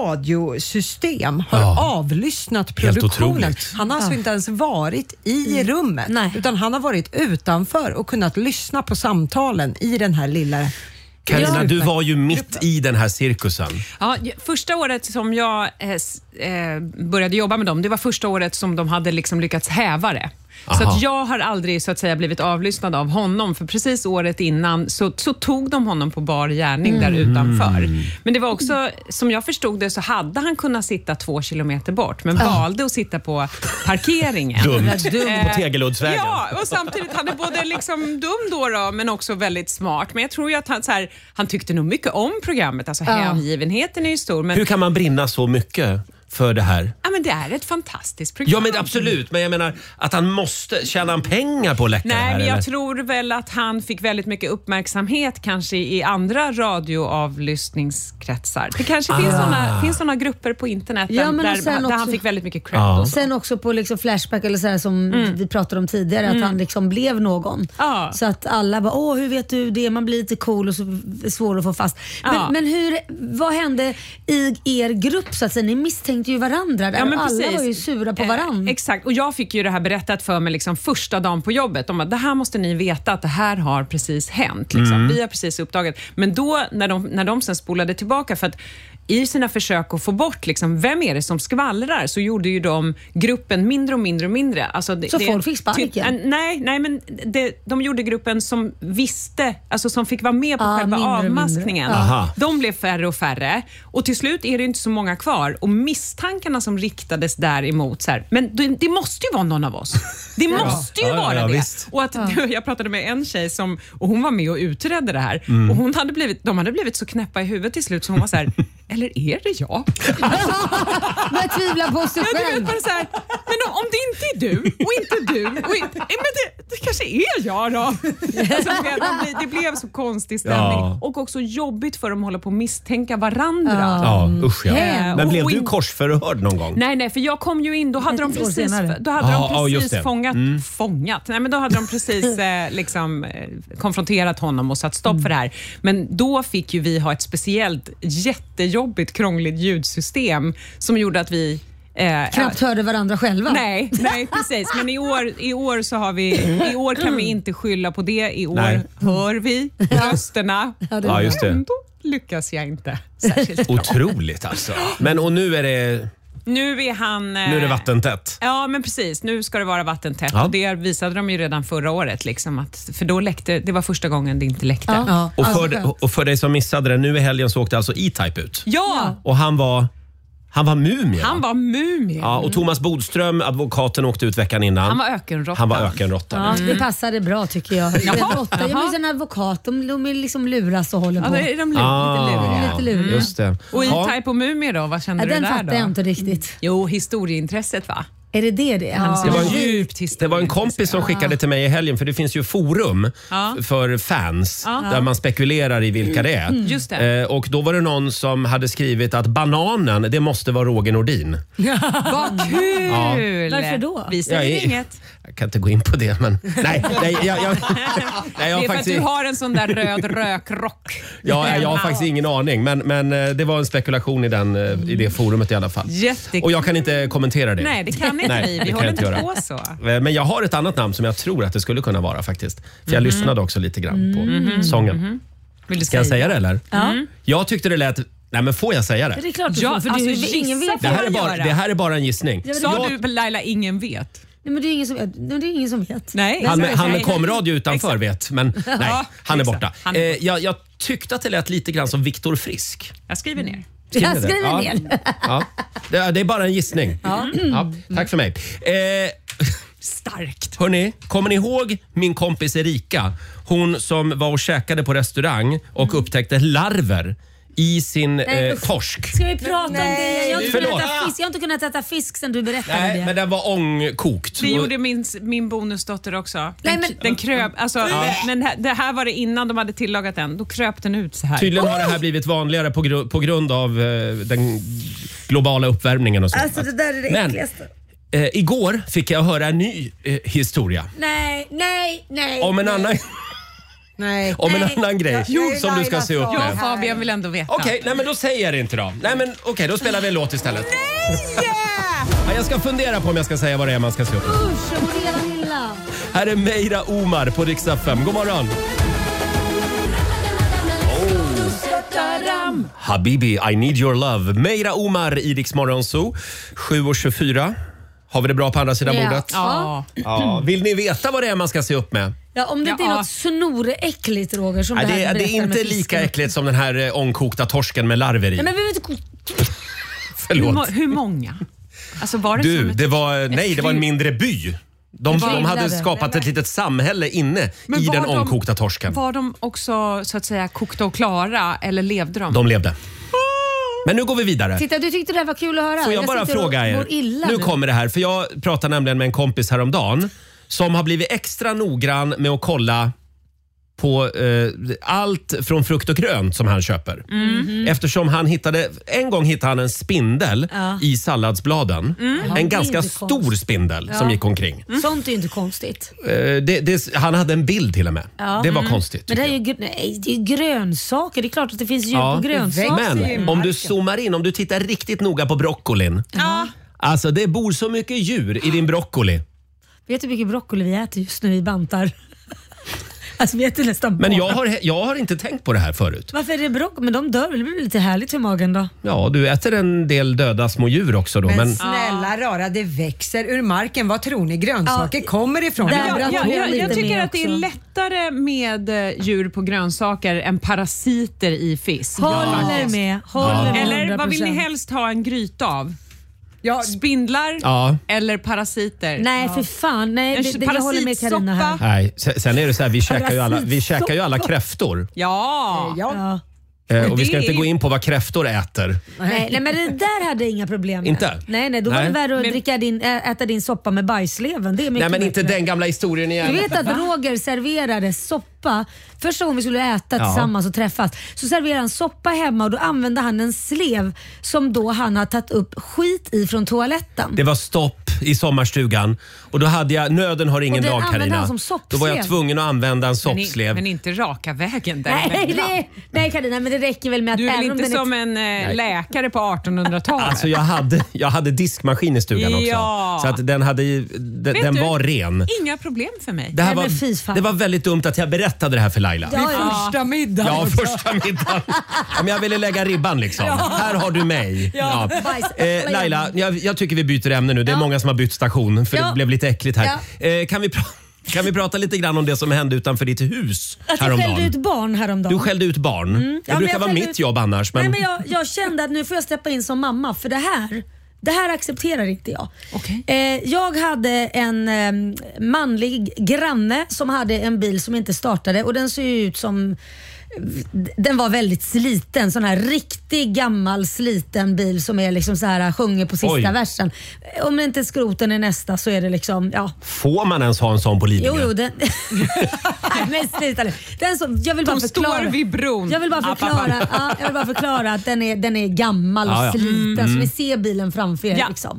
radiosystem har Ja. avlyssnat Helt produktionen. otroligt. Han har alltså inte ens varit i rummet Nej. utan han har varit utanför och kunnat lyssna på samtalen i den här lilla... Carina, Ja. du var ju mitt i den här cirkusen. Ja, j- första året som jag eh, s- eh, började jobba med dem, det var första året som de hade liksom lyckats häva det. Så Aha. att jag har aldrig så att säga blivit avlyssnad av honom, för precis året innan så, så tog de honom på bar gärning där utanför. Men det var också, som jag förstod det, så hade han kunnat sitta två kilometer bort, men valde att sitta på parkeringen. Dumt. Eh, På Tegeluddsvägen. Ja, och samtidigt han är både liksom dum då, då men också väldigt smart. Men jag tror ju att han, så här, han tyckte nog mycket om programmet. Alltså hängivenheten är ju stor. Men Hur kan man brinna så mycket för det här? Ja, men det är ett fantastiskt program. Ja, men absolut. Men jag menar att han måste tjäna han pengar på att läcka det här? Nej, men jag eller? tror väl att han fick väldigt mycket uppmärksamhet kanske i andra radioavlyssningskretsar. Det kanske Ah. finns såna, finns såna grupper på internet Ja, där, men där, och sen där också- han fick väldigt mycket cred. Ja. Och så. Sen också på liksom Flashback eller så här som vi pratade om tidigare, att han liksom blev någon. Ja. Så att alla bara, åh hur vet du det? Man blir lite cool och så svår att få fast. Men, Ja. men hur, vad hände i er grupp så att säga? Ni misstänkte ju varandra där. Ja, men Alla precis. var ju sura på Eh, varandra. exakt, och jag fick ju det här berättat för mig liksom första dagen på jobbet. Om att det här måste ni veta att det här har precis hänt. Liksom. Vi har precis uppdagat. Men då när de, när de sen spolade tillbaka, för att i sina försök att få bort liksom, vem är det som skvallrar, så gjorde ju de gruppen mindre och mindre och mindre. Alltså, det, Så det, folk fick sparken? typ, äh, nej, nej, men det, de gjorde gruppen som visste, alltså som fick vara med på Ah, själva mindre och mindre. avmaskningen. Ja. Aha. De blev färre och färre och till slut är det inte så många kvar, och misstankarna som riktades däremot så här, men det, det måste ju vara någon av oss. Det måste ju Ja, ja, vara ja, det. visst. Och att, jag pratade med en tjej som, och hon var med och utredde det här Mm. och hon hade blivit, de hade blivit så knäppa i huvudet till slut så hon var så här, eller är det jag? Man tvivlar på sig Ja, du vet själv. bara så här, men om, om det inte är du och inte du, och inte, eh, men det, det kanske är jag då. Alltså, det, blev, det blev så konstig stämning Ja. och också jobbigt för dem att hålla på att misstänka varandra. Ja, usch ja. Hemskt. Men blev Och du in- korsförhörd någon gång? Nej, nej, för jag kom ju in, då hade de Ett år precis, senare. då hade Ja, ja, de just precis det. fångat, fångat, nej men då hade de precis eh, liksom, eh, konfronterat honom och satt stopp för det här. Men då fick ju vi ha ett speciellt jättejobbigt krångligt ljudsystem som gjorde att vi eh, Knappt hörde varandra själva. Nej, nej, precis. Men i år, i år så har vi, i år kan vi inte skylla på det. I år Nej. hör vi rösterna. Ja, det Ja, just det. Ändå lyckas jag inte särskilt bra. Otroligt alltså. Men och nu är det, Nu är han... eh, nu är det vattentätt. Ja, men precis. Nu ska det vara vattentätt. Ja. Och det visade de ju redan förra året. Liksom, att, för då läckte, det var första gången det inte läckte. Ja. Ja. Och Alltså, för, skönt. och för dig som missade det, nu i helgen så åkte alltså E-Type ut. ja, Och han var, han var mumie. han va? var mumien. Ja, och Thomas Bodström, advokaten, åkte ut veckan innan. Han var ökenråtta. Han var ökenråtta. Ja, det passade bra tycker jag. Jaha, En råtta. Jag jaha. är en advokat, de, de är liksom luras och håller Ja, på. då är de lite Ah, luriga. Lite luriga. Just det. Och Ja. E-Type och Mumie då, vad kände Ja, du den där fattar då? jag inte riktigt. Jo, historieintresset va? Är det det det är? Han Det var en- djupt Det var en kompis som skickade till mig i helgen, för det finns ju forum Ja. f- för fans Ja. där man spekulerar i vilka det är. Just det. Eh, och då var det någon som hade skrivit att bananen, det måste vara Roger Nordin. Vad kul! Varför då? Vi säger Jag är- inget. Jag kan inte gå in på det, men nej, nej, jag, jag, nej, jag, Det är har för att faktiskt, du har en sån där röd rökrock. ja, jag har faktiskt ingen aning, men, men eh, det var en spekulation i, den, eh, i det forumet i alla fall. Jättekul. Och jag kan inte kommentera det. Nej, det kan inte Nej, vi. det Vi kan håller jag inte inte göra. på så. Eh, Men jag har ett annat namn som jag tror att det skulle kunna vara faktiskt. För jag lyssnade också lite grann på sången. Vill du Ska jag säga det eller? Ja. Jag tyckte det lät... Nej men får jag säga det? Det är klart du Ja, får, för alltså, du, gissa ingen vet. Det här, är får bara, göra. det här är bara en gissning. Sa Jag- du Laila, ingen vet? Nej, men det är ingen som vet. Nej, det är ingen som vet. Nej. Han med, Nej, han med nej. komradio utanför Exakt. vet, men nej, han är exakt. borta. Han är Eh, borta. jag, jag tyckte att det lät lite grann som Viktor Frisk. Jag skriver ner. Skriver Jag det? skriver Ja. ner. Ja. Det, är- det är bara en gissning. Ja. Tack för mig. Eh, Starkt. hörni, kommer ni ihåg min kompis Erika? Hon som var och käkade på restaurang och upptäckte larver i sin Nej, eh, usch. torsk. Ska vi prata om det? Jag har, inte Förlåt. kunnat äta fisk. jag har inte kunnat äta fisk sen du berättade Nej, det. men den var ångkokt. Det Och- gjorde min, min bonusdotter också. Den, Nej, men- den kröp. Alltså, men det här- det här var det innan de hade tillagat den. Då kröp den ut så här. Tydligen har det här blivit vanligare på, gru- på grund av eh, den globala uppvärmningen och så. Alltså det där är det Men- äckligaste. Eh, igår fick jag höra en ny eh, historia Nej, nej, nej. om en nej. annan, Nej. om en Nej. annan grej Jo, som du ska se upp Laila, Jag med. och Fabian vill ändå veta. Okej, nej men då säger jag det inte då. Nej men okej, då spelar vi en låt istället. Nej! Ja, jag ska fundera på om jag ska säga vad det är man ska se upp med. Usch, jag mår redan illa. Här är Meira Omar på Rix F M. God morgon! Oh. Habibi, I need your love. Meira Omar i Rix Morgon Zoo. sju och tjugofyra. Har vi det bra på andra sidan Ja. bordet? Ja. Ja. Vill ni veta vad det är man ska se upp med? Ja, om det inte är Ja. något snoräckligt Roger som Nej, det det, här är, det är berättar med inte lika fisken. äckligt som den här eh, ångkokta torsken med larver i. Nej, men vi vet inte... Hur, Förlåt. må- hur många? Alltså var det Du, som ett, det var, nej, det var en mindre by. De, Vad de hade gillade? skapat ett litet samhälle inne Men i var den de- ångkokta torsken. Var de också så att säga kokta och klara eller levde de? De levde. Men nu går vi vidare. Titta, du tyckte det här var kul att höra. Får jag, jag bara fråga er, illa nu nu. kommer det här, för jag pratade nämligen med en kompis häromdagen som har blivit extra noggrann med att kolla på eh, allt från frukt och grönt som han köper. Mm. Eftersom han hittade, en gång hittade han en spindel Ja. i salladsbladen. Mm. Ja, En det är ganska inte stor konstigt. spindel Ja. som gick omkring. Mm. Sånt är ju inte konstigt. Eh, det, det, han hade en bild till och med. Ja. Det var Mm. konstigt. Men det är ju gr- nej, det är ju grönsaker. Det är klart att det finns djur Ja. på grönsaker. Men om du zoomar in, om du tittar riktigt noga på broccolin. Ja. Alltså det bor så mycket djur i din broccoli. Vet du hur mycket broccoli vi äter just nu vi bantar? Alltså vi äter nästan Men bara. jag har, jag har inte tänkt på det här förut. Varför är det broccoli? Men de dör väl? Det blir lite härligt för magen då. Ja, du äter en del döda små djur också då. Men, Men, snälla rara, det växer ur marken. Vad tror ni grönsaker Ja. kommer ifrån? Där- Jag, jag, Laboratorium. jag, jag lite tycker mer att det är också. lättare med eh, djur på grönsaker än parasiter i fisk. Håller med. Håller med Eller hundra vad vill ni procent. helst ha en gryta av? Ja, Spindlar ja. eller parasiter? Nej för fan. Nej, En det, det, jag håller med Carina här. parasitsoppa. Nej, sen sen är det så här, vi käkar ju alla, vi käkar ju alla kräftor. Ja. ja. Ja. Eh, och vi ska det inte är- gå in på vad kräftor äter. Nej, nej men det där hade jag inga problem med. Inte? Nej, nej då var Nej. det värre att Men- dricka din, ä- äta din soppa med bajsleven. Det är mycket Nej, men inte bättre. den gamla historien Du igen. vet att Roger serverade soppa. Första gången vi skulle äta Ja. tillsammans och träffas så serverade han soppa hemma och då använde han en slev som då han har tagit upp skit i från toaletten. Det var stopp i sommarstugan och då hade jag, nöden har ingen Och den dag använde Carina. han som soppslev. Då var jag tvungen att använda en Men, i, soppslev. men inte raka vägen där Nej, emellan. det, nej Carina, men det räcker väl med att Du är väl även om inte den är som en eh, läkare på artonhundratalet? Alltså jag hade, jag hade diskmaskin i stugan också. Ja. Så att den, hade, ju- den, Vet den du? var ren. Inga problem för mig. Det, här Nej, men fy var, fan. det var väldigt dumt att jag berättade det här för Laila. Ja, ja. Första middagen. Ja, första middagen. Ja, men jag ville lägga ribban liksom. Här har du mig. Ja. Bajs. Eh, Laila, jag, jag tycker vi byter ämne nu. Det är Ja. många som har bytt station för Ja. det blev lite äckligt här. Eh, kan, vi pra- kan vi prata lite grann om det som hände utanför ditt hus Att jag skällde häromdagen? ut barn häromdagen. Du skällde ut barn. Det Ja, men brukar jag vara skällde mitt ut- jobb annars. Men... Nej, men jag, jag kände att nu får jag steppa in som mamma för det här det här accepterar inte jag. Okej. Eh, jag hade en eh, manlig granne som hade en bil som inte startade och den såg ju ut som den var väldigt sliten, sån här riktig gammal sliten bil som är liksom så här sjunger på sista Oj. versen. Om inte skroten är nästa så är det liksom, ja. Får man ens ha en sån på Lidingö? Jo, jo, den... Nej, men sluta nu. Den som, jag vill bara De förklara. står vid bron. Jag vill bara App, app, förklara, app. ja, jag vill bara förklara att den är, den är gammal och Ja, ja. sliten så ni ser bilen framför er. Ja. Liksom.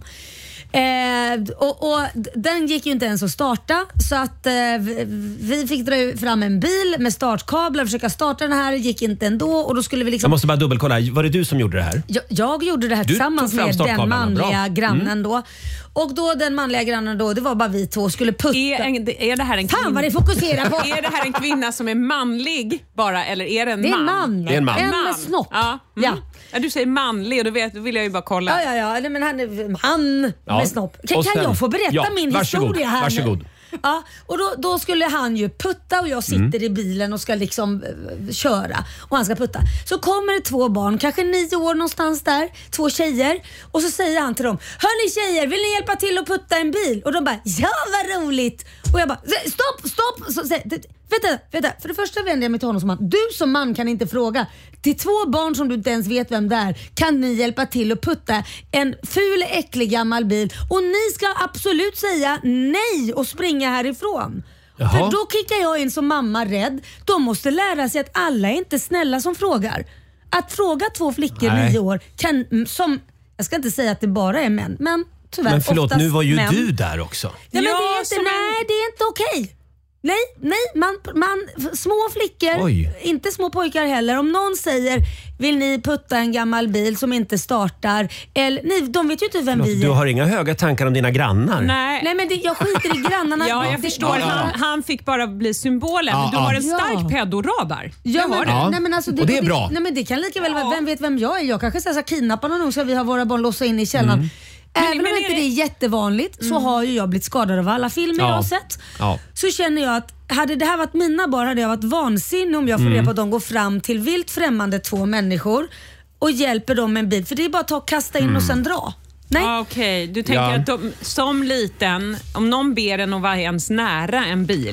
Eh, och, och d- Den gick ju inte ens att starta så att eh, vi, vi fick dra fram en bil med startkablar och försöka starta den här. Det gick inte ändå och då skulle vi Jag liksom måste bara dubbelkolla. Var det du som gjorde det här? jag, jag gjorde det här Du tillsammans tog fram med den startkablarna, bra. manliga Mm. grannen då. Och då den manliga grannen då, det var bara vi två skulle putta. Är, en, är det här en Fan kvinna? vad det fokuserar på! Är det här en kvinna som är manlig bara eller är det en Det är en man? man. Det är en man. En Man. med snopp. Ja. Mm. Ja. Ja, du säger manlig och då, vet, då vill jag ju bara kolla. Ja, ja, ja. Nej, men han är han Ja. med snopp. Kan, Och kan sen- jag få berätta Ja, min varsågod, historia här nu? varsågod. Ja, och då, då skulle han ju putta och jag sitter Mm. i bilen och ska liksom eh, köra och han ska putta. Så kommer det två barn, kanske nio år någonstans där, två tjejer och så säger han till dem: hörni tjejer, vill ni hjälpa till att putta en bil? Och de bara: ja vad roligt! Och jag bara: stopp, stopp! Så, så, vänta, vänta. För det första vänder jag mig till honom som att du som man kan inte fråga till två barn som du inte ens vet vem det är, kan ni hjälpa till att putta en ful äcklig gammal bil och ni ska absolut säga nej och springa härifrån. Jaha. För då kickar jag in som mamma rädd. De måste lära sig att alla är inte snälla som frågar. Att fråga två flickor Nej. nio år kan, mm, som, jag ska inte säga att det bara är män, men tyvärr Men förlåt, oftast nu var ju män. du där också. Nej, men Ja, det är inte, som en- nej, det är inte okej. Nej, nej man, man, f- små flickor, Oj. inte små pojkar heller. Om någon säger: vill ni putta en gammal bil som inte startar? Eller, nej, de vet ju inte vem Förlåt, vi du är. har inga höga tankar om dina grannar? Nej. Nej men det, jag skiter i grannarna. Ja, Det- jag förstår. ja, ja. Han, han fick bara bli symbolen. Ja, men du ja. har en Ja. stark pedoradar. Ja, det men, har du. Ja. nej, men alltså, Och det är bra. Nej, men det kan lika väl vara, Ja. vem vet vem jag är? Jag kanske ska kidnappa någon gång så vi har våra barn låsa in i källaren. Mm. Även Men- om men inte är det det- är jättevanligt så har ju jag blivit skadad av alla filmer Ja. jag har sett. Ja. Så känner jag att hade det här varit mina barn hade jag varit vansinnig om jag får Mm. reda på att de går fram till vilt främmande två människor och hjälper dem med en bil. För det är bara att ta och kasta in och sen dra. Nej. Ah, Okej, du tänker Ja. att de, som liten, om någon ber en att vara ens nära en bil,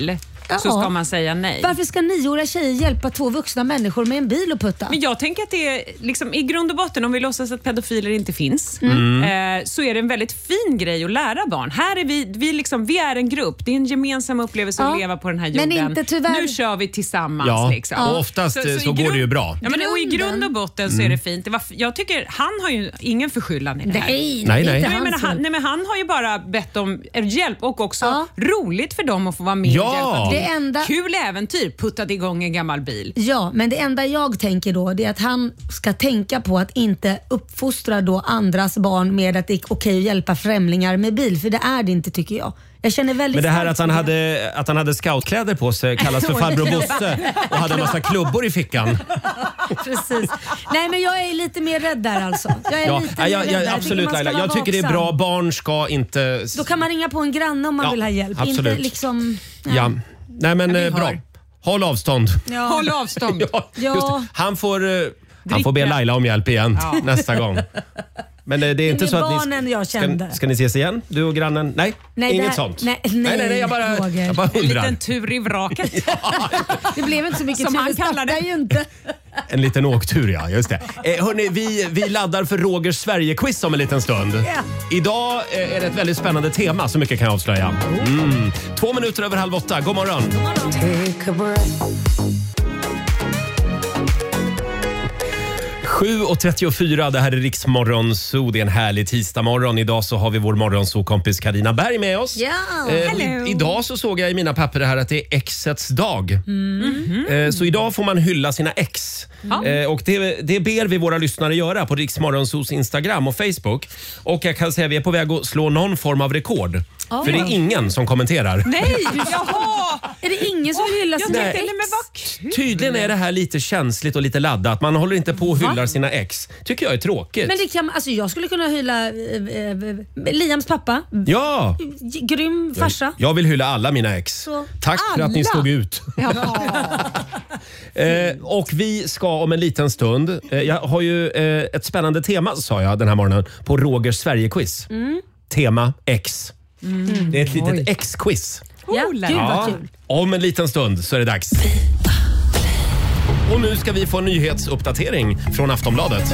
Ja. så ska man säga nej. Varför ska nioåriga tjejer hjälpa två vuxna människor med en bil och putta? Men jag tänker att det är liksom, i grund och botten, om vi låtsas att pedofiler inte finns, Mm. eh, så är det en väldigt fin grej att lära barn. Här är vi, vi, liksom, vi är en grupp. Det är en gemensam upplevelse Ja. att leva på den här Men jorden. inte tyvärr- Nu kör vi tillsammans. Ja, Liksom. och oftast så, så i går det ju grund- bra. Ja, men, och i Grunden. grund och botten så är det fint. Det var, jag tycker han har ju ingen förskyllan i det här. Nej, Nej, nej. inte Jag menar, hans han, fel. nej, men han har ju bara bett om hjälp och också Ja. roligt för dem att få vara med Ja. och hjälpa till. Det enda- Kul äventyr, puttade igång en gammal bil. Ja, men det enda jag tänker då det är att han ska tänka på att inte uppfostra då andras barn med att det är okej att hjälpa främlingar med bil, för det är det inte tycker jag. Jag känner väldigt Men det här starkt att han, för hade, att han hade scoutkläder på sig kallas för farbror Bosse och hade en massa klubbor i fickan. Precis. Nej, men jag är lite mer rädd där alltså. Jag är Ja, lite ja, mer ja, rädd där. Jag tycker absolut man ska Laila. vara Jag tycker det är vaksam. bra. Barn ska inte... Då kan man ringa på en granne om man Ja, vill ha hjälp. absolut. Inte liksom... Ja. Nej men vi eh, bra. hör. Håll avstånd. Ja. Håll avstånd. Ja, Ja. just det. Han får, eh, han får be Dricka. Laila om hjälp igen Ja. nästa gång. Men eh, det är inte är så att ni... barnen jag kände. Ska, ska ni ses igen? Du och grannen? Nej, Nej, inget det här- sånt. nej, nej, nej, nej jag, bara, Roger. jag bara En undrar. liten tur i vraket. Det blev inte så mycket Som tur. han Det kallar det. startar ju inte. En liten åktur, ja. Just det. Eh, hörni, vi, vi laddar för Rogers Sverige-quiz om en liten stund. Ja. Idag eh, är det ett väldigt spännande tema, så mycket kan jag avslöja. Mm. Två minuter över halv åtta. God morgon. sju och trettiofyra, det här är Riksmorgon Zoo. Det är en härlig tisdagmorgon. Idag så har vi vår morgonzoo-kompis Carina Berg med oss. Ja. Eh, Hello. i, idag så såg jag i mina papper här att det är exets dag. Mm. Eh, så idag får man hylla sina ex. Eh, och det, det ber vi våra lyssnare göra på Riksmorgonzoos Instagram och Facebook. Och jag kan säga att vi är på väg att slå någon form av rekord. Ja. För det är ingen som kommenterar. Nej, jaha! Är det ingen som vill hylla Jag sina tänkte, ex? nej, men vad kul. Tydligen är det här lite känsligt och lite laddat. Man håller inte på och hyllar sina ex. Tycker jag är tråkigt. Men det kan, alltså jag skulle kunna hylla eh, eh, Liams pappa. Ja! Grym farsa. Jag vill hylla alla mina ex. Så, Tack för att ni alla? stod ut. eh, och vi ska om en liten stund, eh, jag har ju eh, ett spännande tema sa jag den här morgonen på Rogers Sverige-quiz. Mm. Tema ex. Det är ett litet ex-quiz. Ja, Oh, gud vad kul. Om en liten stund så är det dags. Och nu ska vi få en nyhetsuppdatering från Aftonbladet.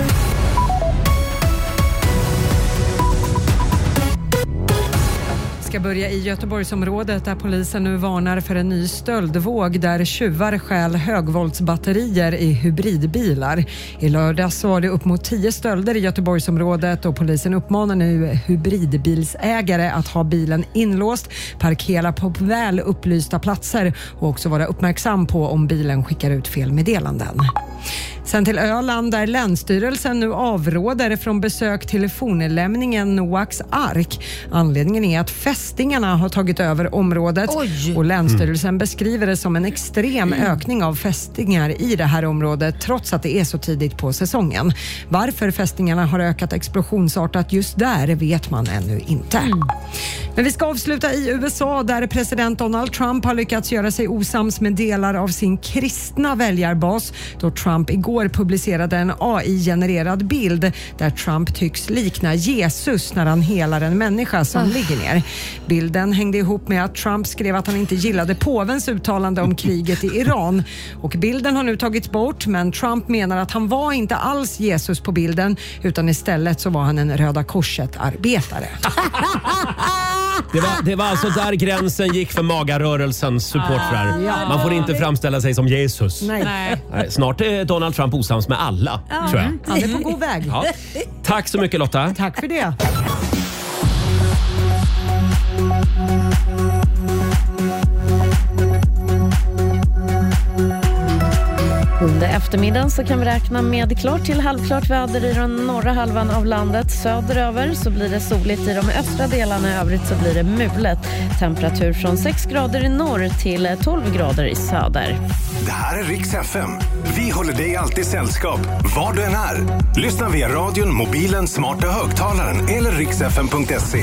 Ska börja i Göteborgsområdet där polisen nu varnar för en ny stöldvåg där tjuvar stjäl högvoltsbatterier i hybridbilar. I lördag så var det upp mot tio stölder i Göteborgsområdet och polisen uppmanar nu hybridbilsägare att ha bilen inlåst, parkera på väl upplysta platser och också vara uppmärksam på om bilen skickar ut fel meddelanden. Sen till Öland där Länsstyrelsen nu avråder från besök till fornlämningen Noaks ark. Anledningen är att fästingarna har tagit över området. Oj. Och Länsstyrelsen beskriver det som en extrem ökning av fästingar i det här området trots att det är så tidigt på säsongen. Varför fästingarna har ökat explosionsartat just där vet man ännu inte. Men vi ska avsluta i U S A där president Donald Trump har lyckats göra sig osams med delar av sin kristna väljarbas då Trump igår publicerade en A I-genererad bild där Trump tycks likna Jesus när han helar en människa som ligger ner. Bilden hängde ihop med att Trump skrev att han inte gillade påvens uttalande om kriget i Iran. Och bilden har nu tagits bort men Trump menar att han var inte alls Jesus på bilden utan istället så var han en Röda Korset-arbetare. Det var, det var alltså där gränsen gick för magarörelsens supportrar. Man får inte framställa sig som Jesus. Nej. Nej. Nej, snart är Donald Trump osams med alla, tror jag. Han är på god väg. Ja. Tack så mycket Lotta. Tack för det. Under eftermiddagen så kan vi räkna med klart till halvklart väder i den norra halvan av landet. Söderöver så blir det soligt i de östra delarna, i övrigt så blir det mulet. Temperatur från sex grader i norr till tolv grader i söder. Det här är Riks F M. Vi håller dig alltid sällskap, var du än är. Lyssna via radion, mobilen, smarta högtalaren eller riksfm punkt se.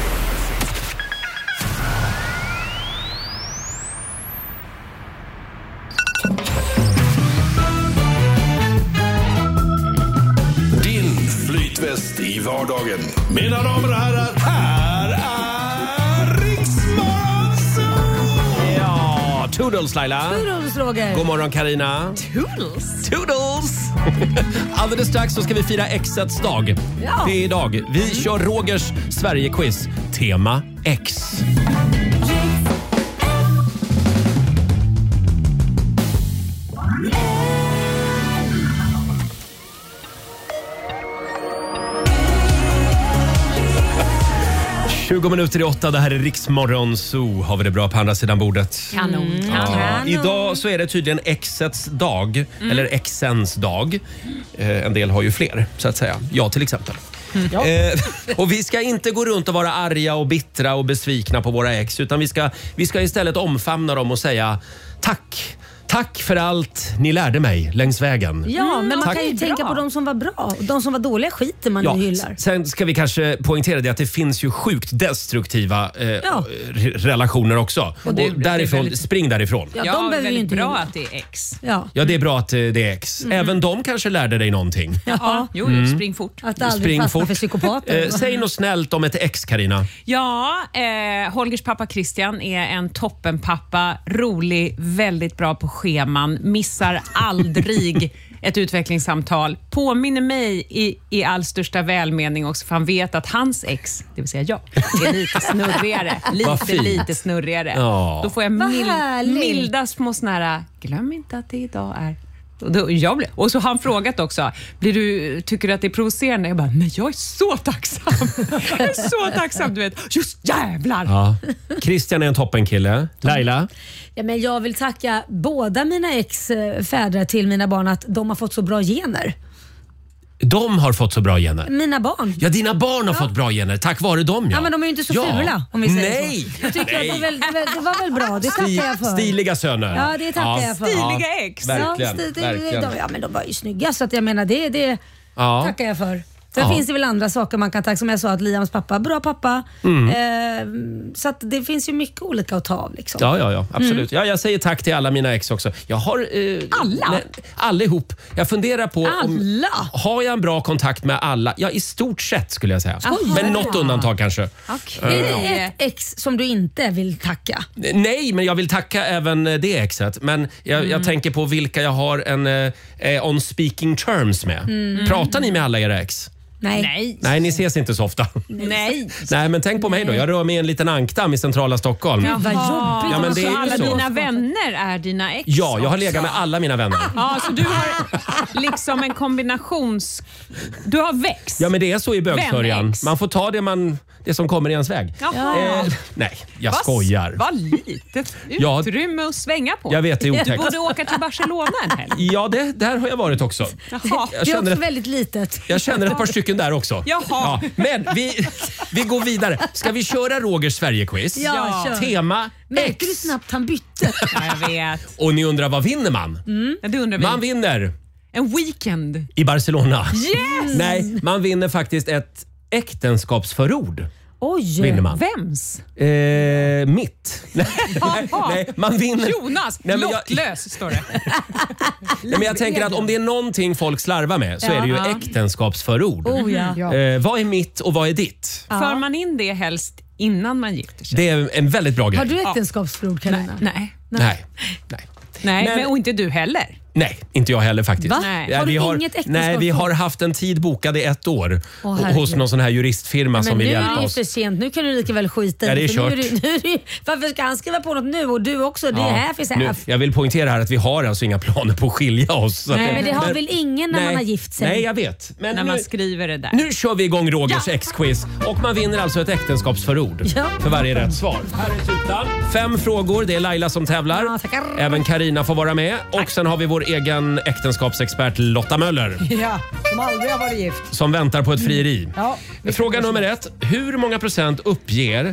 Din flytväst i vardagen. Mina damer och herrar, här är Riksmorgon Zoo! Ja, Toodles Laila. Toodles Roger. God morgon Karina. Toodles. Toodles. Alldeles strax så ska vi fira Xets dag. Ja. Det är idag. Vi kör Rogers Sverige-quiz. Tema X. tjugo minuter i åtta, det här är Riksmorgon Zoo. Har vi det bra på andra sidan bordet? Kanon. Mm. Ja, Kanon. idag så är det tydligen Xets dag, Mm. eller Xens dag. Eh, en del har ju fler, så att säga. Jag till exempel. Eh, och vi ska inte gå runt och vara arga och bittra och besvikna på våra ex, utan vi ska, vi ska istället omfamna dem och säga tack. Tack för allt ni lärde mig längs vägen. Ja, men man Tack. kan ju tänka på de som var bra. De som var dåliga skiter man Ja, ju hyllar. sen ska vi kanske poängtera det att det finns ju sjukt destruktiva eh, Ja. re- relationer också. Och, det- det är därifrån, väldigt- spring därifrån. Ja, Ja, de det är behöver ju väldigt inte bra hylla. att det är ex. Ja. Ja, det är bra att eh, det är ex. Även de kanske lärde dig någonting. Ja, jo, jo, spring fort. Att aldrig Spring fastna fort. för psykopater. Eh, säg något snällt om ett ex, Karina. Ja, eh, Holgers pappa Christian är en toppenpappa. Rolig, väldigt bra på scheman. Missar aldrig ett utvecklingssamtal. Påminner mig i, i all största välmening också, för han vet att hans ex, det vill säga jag, är lite snurrigare. Vad Lite, fint. lite snurrigare. Ja. Då får jag Vad mil, härligt. milda små såna här, glöm inte att det idag är... Och, då, jag blev, och så har han frågat också, blir du, tycker du att det är provocerande? Jag bara, nej jag är så tacksam. Jag är så tacksam, du vet. Just jävlar! Ja. Christian är en toppenkille. Laila? Ja, men jag vill tacka båda mina ex eh, fäder till mina barn att de har fått så bra gener. De har fått så bra gener. Mina barn. Ja, dina barn har fått bra gener. Tack vare dem, ja. Ja, men de är ju inte så Ja. fula om vi säger Nej. så. Jag tycker Nej. att det, är väl, det, väl, det var väl bra, det tackar jag för. Stiliga söner. Ja, det tackar jag för. Stiliga ex. Verkligen, Ja, sti- det- verkligen. De, ja, men de var ju snygga så att jag menar det, det Ja. tackar jag för. Sen Ja. finns det väl andra saker man kan tacka, som jag sa att Liams pappa, bra pappa. Mm. Eh, så att det finns ju mycket olika att ta av liksom. Ja, ja, ja, absolut. Ja, jag säger tack till alla mina ex också. Jag har... Eh, Alla? Nej, allihop. Jag funderar på om... Alla? Har jag en bra kontakt med alla? Ja, i stort sett skulle jag säga. Aha. Men något undantag kanske. Okej. Är det ett ex som du inte vill tacka? Nej, men jag vill tacka även det exet. Men jag, Mm. jag tänker på vilka jag har en eh, on speaking terms med. Pratar ni med alla era ex? Nej. Nej. Nej, ni ses inte så ofta. Nej. Nej, men tänk på mig då. Jag rör mig i en liten ankdamm i centrala Stockholm. Vad jobbigt. Ja, men det är ju så alla så. dina vänner är dina ex Ja, jag har också? legat med alla mina vänner. Ja, så du har liksom en kombinations... Du har växt. Ja, men det är så i bögsörjan. Vänex. Man får ta det, man, det som kommer i ens väg. Jaha. Eh, nej, jag Vad- skojar. Vad litet Ja. utrymme att svänga på. Jag vet, det är Du otäckt. borde åka till Barcelona en helg. Ja, det, där har jag varit också. Jaha. Jag Det är känner, också väldigt litet. jag känner ett par stycken där också. Jaha. Ja, men vi, vi går vidare. Ska vi köra Rogers Sverige-quiz? Ja, kör. Tema Märkte X. du snabbt han bytte? Ja, jag vet. Och ni undrar, vad vinner man? Ja, det undrar vi. Man vinner En weekend. i Barcelona. Yes! Nej, man vinner faktiskt ett äktenskapsförord. Oj! Vinner man. Vems? Eh, mitt. Nej, nej, Jaha. nej, man vinner. Jonas, Nej, men jag- lottlös står det. Nej, men jag tänker att om det är någonting folk slarvar med så är det ju Ja. äktenskapsförord. Oh, ja. Ja. Eh, vad är mitt och vad är ditt? För man in det helst innan man gifter sig? Det är en väldigt bra grej. Har du äktenskapsförord, Carina? Nej. Nej, nej. Nej, Men- men, och inte du heller. Nej, inte jag heller faktiskt. Va? Nej. Ja, Har du vi har, inget nej, vi äktenskapsförord? har haft en tid bokad i ett år Åh, ho- herregud. hos någon sån här juristfirma som Men vill nu är hjälpa det ju oss. för sent. Nu kan du lika väl skita i Ja, det är för nu kört. det- nu är det- Varför ska han skriva på något nu och du också? Det är här finns nu, här. jag vill poängtera här att vi har alltså inga planer på att skilja oss. Så att Nej, men det har väl ingen när man har gift sig? Nej, jag vet. Men När nu, man skriver det där. nu kör vi igång Rogers X-quiz och man vinner alltså ett äktenskapsförord Ja. för varje rätt svar. Här är tutan. Fem frågor. Det är Laila som tävlar. Ja, tackar. Även Karina får vara med. Och sen har vi vår egen äktenskapsexpert Lotta Möller Ja, som aldrig har varit gift. som väntar på ett frieri. Ja. Fråga nummer ett. Hur många procent uppger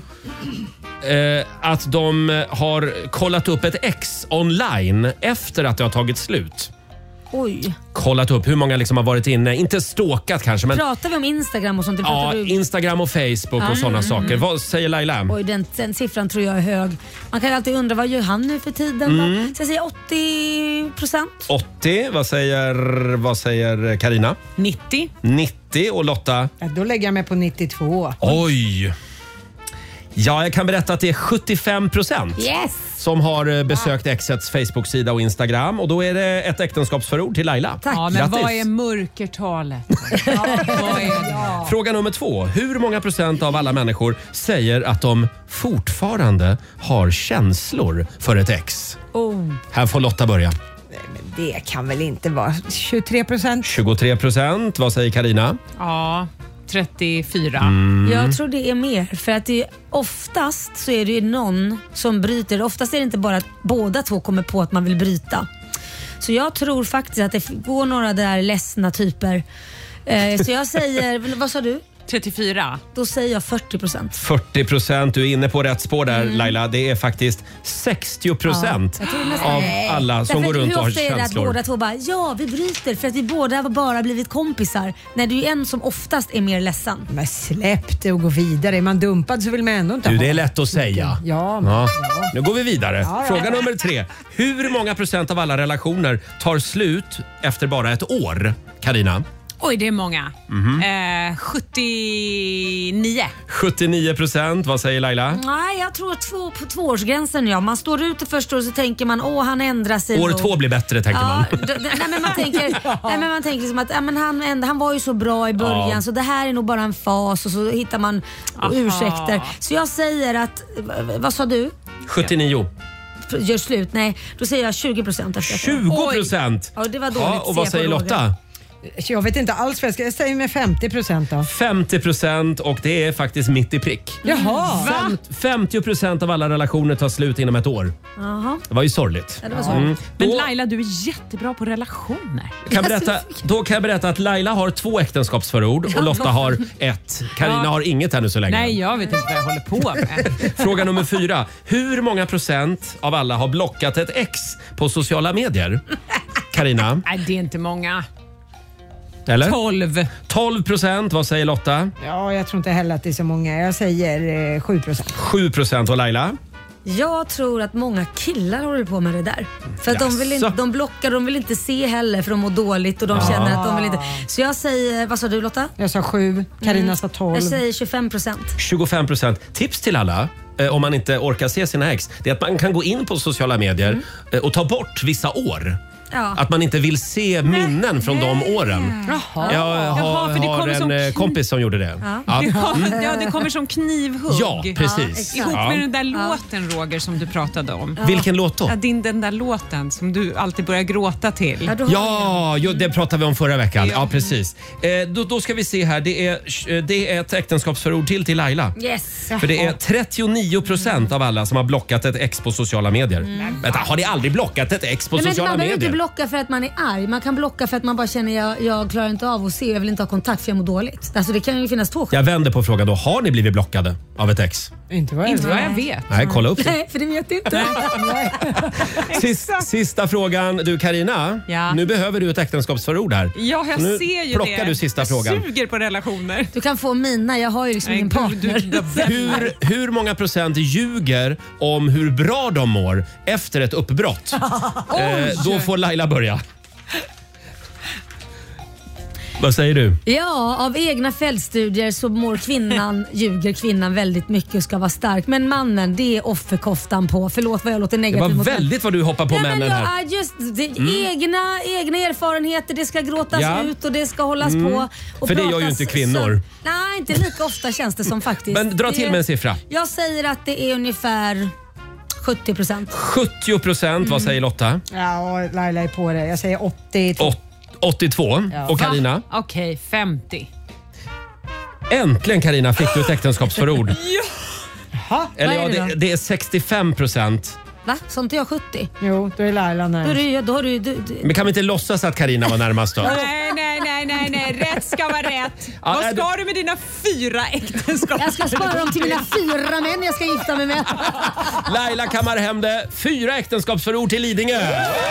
eh, att de har kollat upp ett ex online efter att det har tagit slut? Oj. Kollat upp hur många liksom har varit inne, inte stalkat kanske, men Pratar vi om Instagram och sånt? Det ja, pratar du... Instagram och Facebook och sådana saker. Vad säger Laila? Oj, den, den siffran tror jag är hög. Man kan ju alltid undra, vad gör han nu för tiden? Mm. då? Så jag säger åttio procent. åttio. Vad säger, vad säger Karina? nittio. nittio och Lotta? Ja, då lägger jag mig på nittiotvå. Oj! Ja, jag kan berätta att det är sjuttiofem procent Yes! som har besökt exets Facebook-sida och Instagram. Och då är det ett äktenskapsförord till Laila. Tack. Ja, men Grattis. vad är mörkertalet? ja, vad är det? Fråga nummer två. Hur många procent av alla människor säger att de fortfarande har känslor för ett ex? Oh. Här får Lotta börja. Det kan väl inte vara tjugotre procent? tjugotre procent. Vad säger Karina? Ja, trettiofyra. Mm. Jag tror det är mer, för att det är, oftast så är det ju någon som bryter. Oftast är det inte bara att båda två kommer på att man vill bryta. Så jag tror faktiskt att det går några där ledsna typer. Eh, så jag säger, vad sa du? trettiofyra. Då säger jag fyrtio procent. fyrtio procent. Du är inne på rätt spår där, Laila. Det är faktiskt sextio procent Ja, jag tror nästan- av Nej. alla som Därför går att runt och har hur ofta är det att känslor. båda två bara, ja vi bryter för att vi båda har bara blivit kompisar. Nej, det är ju en som oftast är mer ledsen. Men släpp det och gå vidare. Är man dumpad så vill man ändå inte Du, ha. det är lätt att säga. Ja, men, Ja. ja. Nu går vi vidare. Ja, ja. Fråga nummer tre. Hur många procent av alla relationer tar slut efter bara ett år? Karina? Oj, det är många. Mhm. Eh, sjuttionio. sjuttionio procent. Vad säger Laila? Nej, jag tror två, på tvåårsgränsen ja. Man står ut det första och så tänker man, åh han ändrar sig. År och... två blir bättre, tänker Ja, man. d- d- nej, men man tänker, nej, men man tänker liksom att ja, men han, ändå, han var ju så bra i början Ja. så det här är nog bara en fas och så hittar man Aha. ursäkter. Så jag säger att, v- vad sa du? sjuttionio. Gör slut? Nej, då säger jag tjugo procent. efter detta. tjugo procent. Ja, det var dåligt. Ja, och vad Se på säger Roger. Lotta? Jag vet inte alls vad jag ska jag säger med femtio procent då. femtio procent och det är faktiskt mitt i prick. Jaha. Fem, femtio procent av alla relationer tar slut inom ett år. Jaha. Det var ju sorgligt. Ja, det var så. Mm. Men Då, Laila, du är jättebra på relationer. kan berätta, då kan jag berätta att Laila har två äktenskapsförord och Lotta har ett. Karina Ja. har inget ännu så länge. Nej, jag vet inte vad jag håller på med. Fråga nummer fyra. Hur många procent av alla har blockat ett ex på sociala medier? Karina? Nej, det är inte många. Eller? tolv. tolv procent. Vad säger Lotta? Ja, jag tror inte heller att det är så många. Jag säger eh, sju procent. sju procent. Och Laila? Jag tror att många killar håller på med det där. För att de, vill inte, Jaså? de blockar, de vill inte se heller för de mår dåligt och de känner att de vill inte. Så jag säger, vad sa du Lotta? Jag sa sju, Karina sa tolv. Jag säger tjugofem procent. tjugofem procent. Tips till alla, eh, om man inte orkar se sina ex, det är att man kan gå in på sociala medier eh, och ta bort vissa år. Ja. Att man inte vill se minnen från de åren. Jaha. Jag har, Jaha, för det har kommer en som eh, kniv. kompis som gjorde det. Ja. Det kommer, ja, det kommer som knivhugg. Ja, precis. exakt. Ihop Ja. med den där låten Roger som du pratade om. Vilken låt då? Ja, din, den där låten som du alltid börjar gråta till. Ja, du har Ja, jo, det pratade vi om förra veckan. Ja, Ja. precis. Eh, då, då ska vi se här. Det är, eh, det är ett äktenskapsförord till till Laila. det. Yes. För det är trettionio procent av alla som har blockat ett ex på sociala medier. Vänta, har ni aldrig blockat ett ex på Nej, men sociala man behöver inte medier? blocka för att man är arg. Man kan blocka för att man bara känner jag, jag klarar inte av att se, jag vill inte ha kontakt för jag mår dåligt. Alltså det kan ju finnas två skäl. Jag vänder på frågan då. Har ni blivit blockade av ett ex? Inte vad jag Inte vet. vad jag vet. Nej, kolla upp det. Nej, för det vet jag inte. Sist, sista frågan. Du Karina, Ja. nu behöver du ett äktenskapsförord här. Ja, jag Nu ser ju plockar det. du sista jag frågan. suger på relationer. Du kan få mina, jag har ju liksom Nej, ingen gud, partner. du- du- Hur, hur många procent ljuger om hur bra de mår efter ett uppbrott? eh, då får Laila börja. Vad säger du? Ja, av egna fältstudier så mår kvinnan, ljuger kvinnan väldigt mycket och ska vara stark. Men mannen, det är offerkoftan på. Förlåt vad jag låter Det negativ var mot män. väldigt vad du hoppar på Ja, men männen jag, här. är just, det, egna, egna erfarenheter, det ska gråtas Ja. ut och det ska hållas på. Och För det gör ju pratas inte kvinnor. Så, nej, inte lika ofta känns det som faktiskt. Men dra till Det- med en siffra. Jag säger att det är ungefär sjuttio procent. sjuttio procent, vad säger Lotta? Ja, och Laila är på det. Jag säger åttio. Åt- åttiotvå. Ja. Och Karina? Okej, femtio. Äntligen Karina fick du ett äktenskapsförord. Jaha. Eller Vad är ja, det det, då? det är sextiofem procent. Va? Sa inte jag sjuttio? Jo, då är Laila Då, är närmast. det, då har du, du, du Men kan vi inte låtsas att Karina var närmast då? Nej, nej, nej, nej, nej. Rätt ska vara rätt. Ja, Vad nej, ska du med dina fyra äktenskap? Jag ska spara dem till mina fyra män jag ska gifta mig med. Laila kammar hem det. Fyra äktenskapsförord till Lidingö.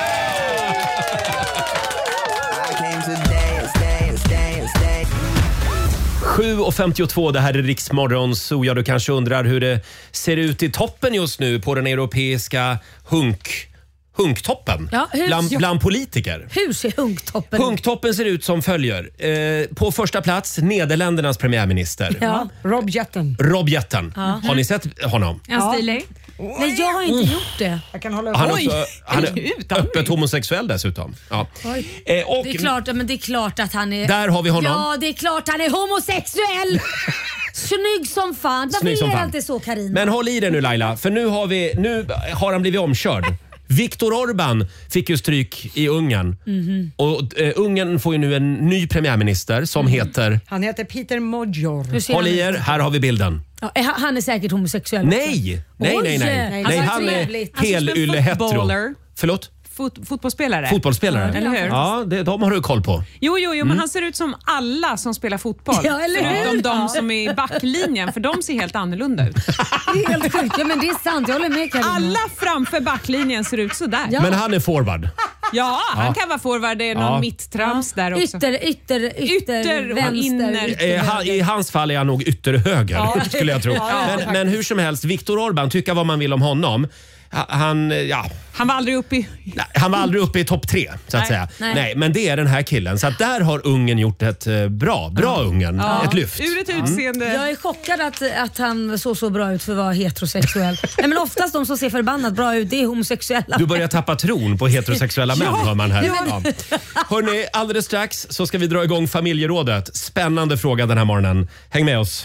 sju och femtiotvå, det här är Riksmorgon Zoo. Ja, du kanske undrar hur det ser ut i toppen just nu på den europeiska hunk... hunktoppen Ja, hur- bland, ja. bland politiker. Hur ser hunktoppen ut? Hunktoppen ser ut som följer. Eh, på första plats Nederländernas premiärminister. Ja. Rob Jetten. Rob Jetten. Ja. Har ni sett honom? Är han stilig? Nej, jag har inte gjort det. Jag kan hålla Han är, Oj, också, han är utan öppet homosexuell dessutom. Ja. Eh, och Det är, klart, men det är klart att han är... Där har vi honom. Ja, det är klart han är homosexuell! Snygg som fan. Varför Snygg som är fan. det alltid så, Carina? Men håll i det nu Laila, för nu har, vi, nu har han blivit omkörd. Viktor Orbán fick ju stryk i Ungern. Mhm. Och eh, Ungern får ju nu en ny premiärminister som heter... Han heter Peter Modjor. Hur ser Håll han i ut? er, här har vi bilden. Ja, är han han är säkert homosexuell också. Nej! Nej, Oj, nej, nej. nej. nej Alltså, han är trevligt. Alltså, som en helylle hetero. footballer. Förlåt? Fot, fotbollsspelare. Fotbollsspelare? Eller hur? Ja, det, de har du koll på. Jo, jo, jo men han ser ut som alla som spelar fotboll. Ja, eller hur? Förutom de Ja. som är i backlinjen, för de ser helt annorlunda ut. Det är helt sjukt. Ja, men det är sant. Jag håller med, Carina. Alla framför backlinjen ser ut sådär. Ja. Men han är forward. Ja, han kan vara forward. Det är någon Ja. mitttrams där också. Ytter, ytter, ytter, Ytter och vänster. inner. Ytter, Eh, ha- I hans fall är han nog ytterhöger, Ja. skulle jag tro. Ja, ja, men, men hur som helst, Viktor Orbán, tycka vad man vill om honom. Ha- Han, ja, Han var aldrig uppe i... nej, han var aldrig uppe i topp tre, så att Nej. säga. Nej. Nej, men det är den här killen. Så att där har Ungern gjort ett eh, bra, bra Ungern. Ja. Ett lyft. Ur ett utseende. Jag är chockad att, att han såg så bra ut för att vara heterosexuell. Nej, men oftast de som ser förbannat bra ut, det är homosexuella. Du börjar tappa tron på heterosexuella män, Ja. hör man här. Ja. Ja. Hörrni, alldeles strax så ska vi dra igång familjerådet. Spännande fråga den här morgonen. Häng med oss.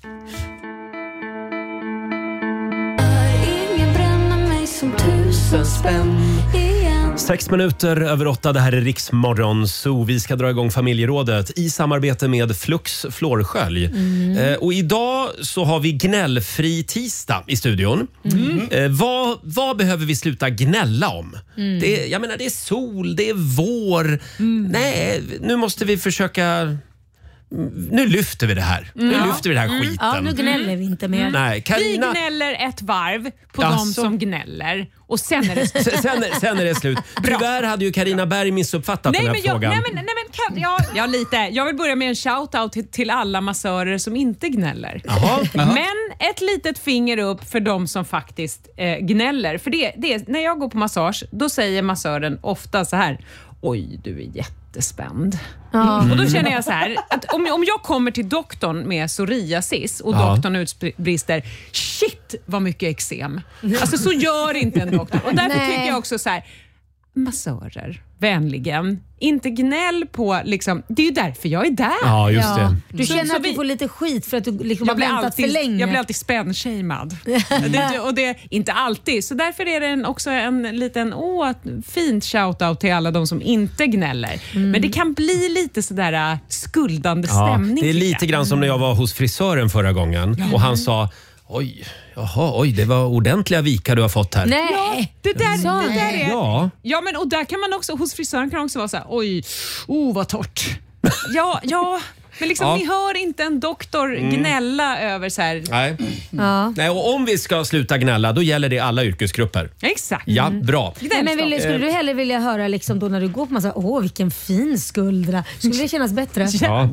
Ingen bränner mig som tusen spänn igen. Sex minuter över åtta, det här är Riksmorgon Zoo. Vi ska dra igång familjerådet i samarbete med Flux Flårskölj. Mm. Eh, och idag så har vi gnällfri tisdag i studion. Mm. Eh, vad, vad behöver vi sluta gnälla om? Mm. Det, är- jag menar, det är sol, det är vår. Nej, nu måste vi försöka... Nu lyfter vi det här. Nu Ja. lyfter vi den här Mm. skiten. Ja, nu gnäller vi inte mer. Nej, Vi Carina... gnäller ett varv på Ja, de så- som gnäller och sen är det Sen, sen, sen är det slut. Tyvärr hade ju Carina Berg missuppfattat Nej den här men, jag, frågan. nej, men, nej, men kan, ja, ja, lite. Jag vill börja med en shout-out till, till alla massörer som inte gnäller. Jaha, jaha. Men ett litet finger upp för de som faktiskt eh, gnäller. För det, det, när jag går på massage, då säger massören ofta så här: oj, du är jättespänd. Ja. Och då känner jag så här, att om, om jag kommer till doktorn med psoriasis och Ja. doktorn utbrister, shit vad mycket eksem. Alltså så gör inte en doktor. Och därför Nej. tycker jag också så här, massörer, vänligen, inte gnäll på liksom, det är ju därför jag är där. Ja, just Ja. det. Du Så- känner så att du vi- får lite skit för att du liksom har jag blir, väntat alltid, för länge. jag blir alltid spännshamead. det, och det, inte alltid. Så därför är det en, också en liten åh, fint shout-out till alla de som inte gnäller. Mm. Men det kan bli lite sådär äh, skuldande Ja, stämning. det är tycker lite jag. grann som när jag var hos frisören förra gången och han sa oj, jaha, oj, det var ordentliga vikar du har fått här. Nej, Det där, Så. det där är... Ja, Ja, men och där kan man också, hos frisören kan man också vara så här, oj, oh vad torrt. Ja, ja, men liksom Ja. ni hör inte en doktor gnälla över så här. nej. Ja. nej. Och om vi ska sluta gnälla, då gäller det alla yrkesgrupper. Exakt. Ja, bra. Nej, men vill, skulle du hellre vilja höra liksom då när du går på massa, åh vilken fin skuldra. Skulle det kännas bättre? Ja.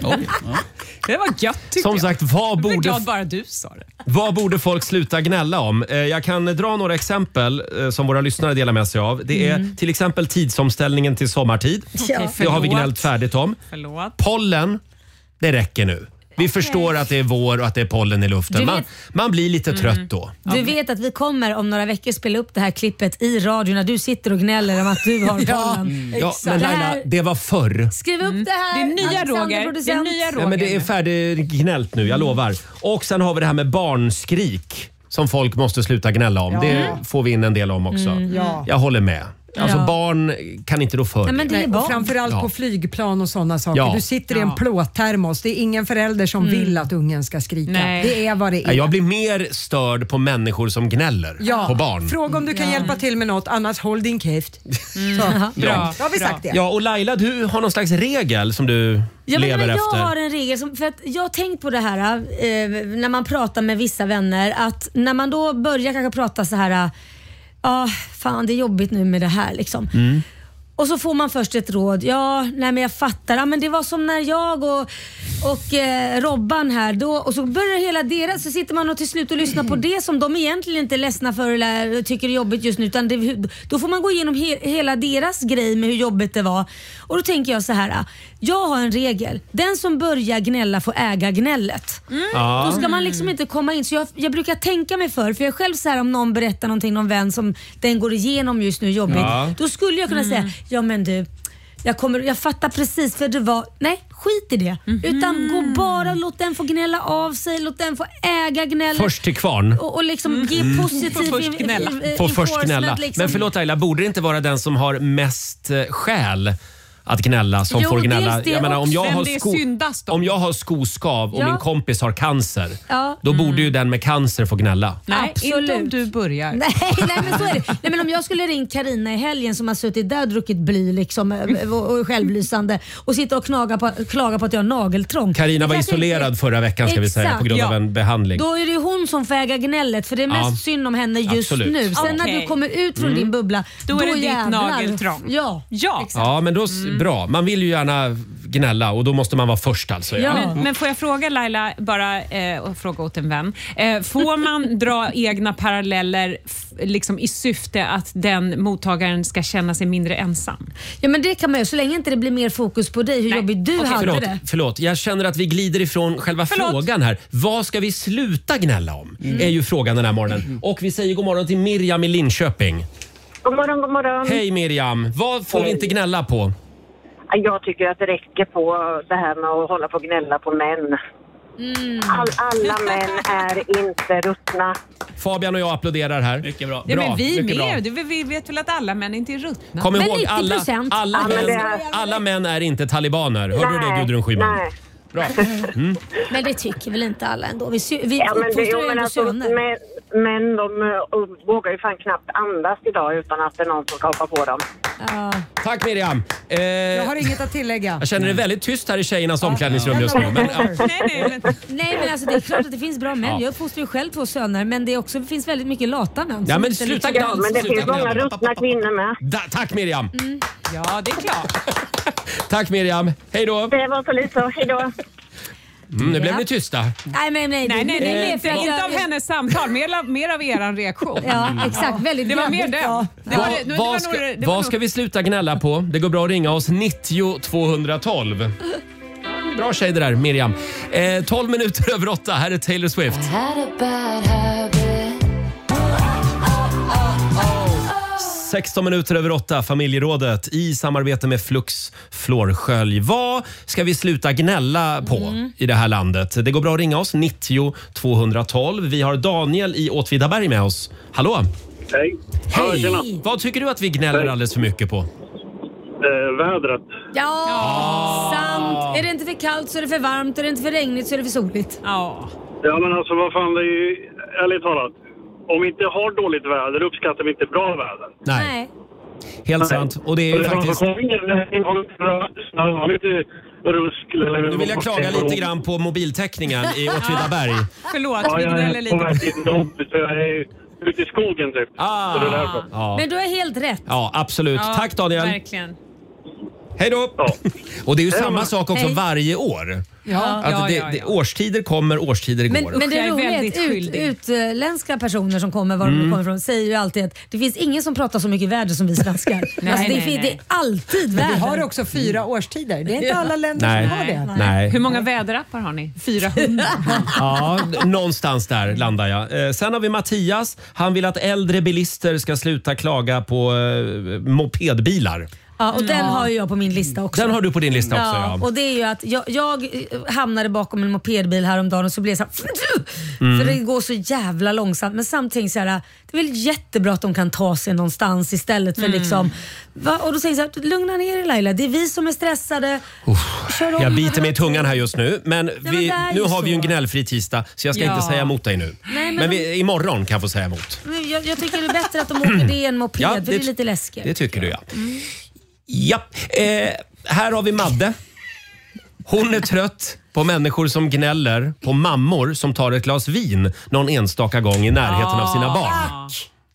Det var gött tycker Som jag. sagt, vad Jag är borde, glad bara du sa det. vad borde folk sluta gnälla om? Eh, Jag kan dra några exempel eh, som våra lyssnare delar med sig av. Det är till exempel tidsomställningen till sommartid. Ja. Det har vi Förlåt. gnällt färdigt om. Förlåt. Pollen, det räcker nu. Vi förstår att det är vår och att det är pollen i luften. Du Man, vet- man blir lite trött då. Du vet att vi kommer om några veckor spela upp det här klippet i radio när du sitter och gnäller om att du har pollen. Ja, men Det Laila, här- det var förr. Skriv upp det här. Det är nya Alexander, Roger. Det är producent. nya Roger. Ja, men det är färdiggnällt nu, jag lovar. Och sen har vi det här med barnskrik som folk måste sluta gnälla om. Ja. Det får vi in en del om också. Ja. Jag håller med. Alltså Ja. barn kan inte rå för Nej, men det är Nej, och barn. framförallt Ja. på flygplan och sådana saker. Ja. Du sitter i en Ja. plåttermos. Det är ingen förälder som vill att ungen ska skrika. Nej. Det är vad det Nej, är. jag blir mer störd på människor som gnäller Ja. på barn. Fråga om du kan hjälpa till med något, annars håll din käft. Så. Bra. Då har vi Bra. sagt det. Ja, och Laila, du har någon slags regel som du Ja, men, lever men jag efter. har en regel, som, för att jag har tänkt på det här eh, när man pratar med vissa vänner, att när man då börjar kanske prata så här, ja fan det är jobbigt nu med det här liksom. Och så får man först ett råd, ja nej men jag fattar, ja, men det var som när jag och och eh, Robban här då, och så börjar hela deras, så sitter man och till slut och lyssnar på det som de egentligen inte är ledsna för eller tycker är jobbigt just nu, utan det, då får man gå igenom he, hela deras grej med hur jobbigt det var. Och då tänker jag så här: jag har en regel, den som börjar gnälla får äga gnället. Mm. Ja. Då ska man liksom inte komma in, så jag, jag brukar tänka mig för för jag själv så här, om någon berättar någonting, någon vän som den går igenom just nu jobbigt, Ja. då skulle jag kunna Mm. säga, ja men du, jag, kommer, jag fattar precis för det var, nej skit i det. Mm-hmm. Utan gå bara, låt den få gnälla av sig, låt den få äga gnället. Först till kvarn. Och, och liksom ge Mm. positiv Får först gnälla. in- in- Får först enforcement, gnälla. liksom. Men förlåt Laila, borde det inte vara den som har mest eh, skäl att gnälla som Jo, får gnälla? dels det Jag menar, om, jag Vem har det är sko- syndast om. om jag har skoskav och Ja. min kompis har cancer, Ja. då borde ju den med cancer få gnälla. Nej, Absolut. inte om du börjar. Nej, nej men så är det. Nej, men om jag skulle ringa Carina i helgen som har suttit där och druckit bly liksom, eh, och, och självlysande och sitta och knaga på, klaga på att jag har nageltrång. Carina Det var kanske isolerad inte- förra veckan ska vi säga Exakt, på grund av ja. en behandling. Då är det ju hon som får äga gnället, för det är mest Ja. synd om henne just Absolut. nu. Sen Okej. när du kommer ut från din bubbla, Då är det ditt jävlar. nageltrång. Ja, Ja. exakt. Ja, men då, bra. Man vill ju gärna gnälla och då måste man vara först alltså. Ja. Ja. Men, men får jag fråga Laila, bara eh, och fråga åt en vän. Eh, får man dra egna paralleller f- liksom i syfte att den mottagaren ska känna sig mindre ensam? Ja men det kan man ju, så länge inte det blir mer fokus på dig, hur Nej. jobbigt du Okej, hade Förlåt, det. förlåt, jag känner att vi glider ifrån själva Förlåt. frågan här. Vad ska vi sluta gnälla om? Är ju frågan den här morgonen. Och vi säger god morgon till Miriam i Linköping. God morgon, god morgon. Hej Miriam, vad får vi inte gnälla på? Jag tycker att det räcker på det här med att hålla på och gnälla på män. All, alla män är inte ruttna. Fabian och jag applåderar här. Mycket bra. Ja, Bra, men vi mycket bra. med. Du, vi vet väl att alla män inte är ruttna? Kom Men ihåg, nittio alla, procent. alla, Ja, men män, det är- alla män är inte talibaner. Hörde du det Nej, Gudrun Schyman? nej. Bra. Men det tycker väl inte alla ändå. Vi, sy- vi Ja, men det, uppfostrar jo, ju men ändå alltså, söner. men, men de uh, vågar ju fan knappt andas idag utan att det är någon som ska hoppa på dem. Ja. Tack Miriam. Eh, Jag har inget att tillägga. jag känner det väldigt tyst här i tjejernas omklädningsrum just nu. Men, ja. Nej, nej, men, Nej men alltså det är klart att det finns bra män. Ja. Jag uppfostrar ju själv två söner, men det är också, det finns väldigt mycket lata män. Ja, som men inte sluta liksom- gnälla. Ja, men det Sluta finns många gnälla. ruttna kvinnor med. Da, tack Miriam. ja, det är klart. Tack Miriam. Hej då. Det var så lite så. Hejdå. Mm, nu blev Ja. ni tysta. Nej men nej. Nej, nej, det- det är nej. mer Inte, för att inte jag- av hennes samtal, mer av, mer av eran reaktion. Ja exakt, väldigt Det var mer grabbigt. det. Ja. Det var, Vad- det, det vad var ska, nog, det var vad nog- ska vi sluta gnälla på? Det går bra att ringa oss nittio tvåhundratolv. Bra tjej det där, Miriam. Eh, tolv minuter över åtta. Här är Taylor Swift. sexton minuter över åtta, familjerådet i samarbete med Flux Flårskölj. Vad ska vi sluta gnälla på i det här landet? Det går bra att ringa oss, nittio tvåhundratolv. Vi har Daniel i Åtvidaberg med oss. Hallå! Hej. Ja, tjena. Hej! Vad tycker du att vi gnäller alldeles för mycket på? Eh, vädret. Ja, sant. Är det inte för kallt så är det för varmt. Är det inte för regnigt så är det för soligt. Ja. Ja, men alltså vad fan, det är ju ärligt talat. Om vi inte har dåligt väder uppskattar vi inte bra väder. Nej, Nej. helt sant. Och det är ju faktiskt... Nu vill jag klaga lite grann på mobiltäckningen i Åtvidaberg. Förlåt, Ja, vi jag gnäller är lite. på väg till jobbet, så jag är ute i skogen typ. Ah. Så det är därför. Ja. Men du har helt rätt. Ja, absolut. Ja, Tack Daniel. Verkligen. Hej då! Ja. Och det är ju samma sak också Hej. varje år. Ja. Alltså Ja, det, ja, det, ja. årstider kommer, årstider går. Men, men det Jag är roliga är väldigt att ut, skyldig. utländska personer som kommer, var de Mm. nu kommer ifrån, säger ju alltid att det finns ingen som pratar så mycket väder som vi svenskar. Nej, alltså, det, nej, är- det nej. är alltid väder. Vi har också fyra årstider. Det är inte alla länder Nej. som har det. Nej. Hur många väderappar har ni? fyrahundra? Ja, någonstans där landar jag. Eh, sen har vi Mattias. Han vill att äldre bilister ska sluta klaga på eh, mopedbilar. Ja, och den har ju jag på min lista också. Den har du på din lista också, Ja, ja. och det är ju att jag, jag hamnade bakom en mopedbil häromdagen och så blev jag så här, Mm. för det går så jävla långsamt. Men samtidigt så här, det är väl jättebra att de kan ta sig någonstans istället för Mm. liksom, va? Och då säger jag så här, lugna ner dig Laila, det är vi som är stressade. Kör om. Jag biter mig i tungan här just nu. Men, men vi, det är nu ju har vi ju en så. gnällfri tisdag så jag ska Ja. inte säga emot dig nu. Nej, men men de- vi, imorgon kan jag få säga emot. Men Jag, jag tycker det är bättre att de åker det än moped, Ja, för det är det- lite läskigt. Det tycker du ja. Ja, eh, här har vi Madde. Hon är trött på människor som gnäller på mammor som tar ett glas vin någon enstaka gång i närheten av sina barn.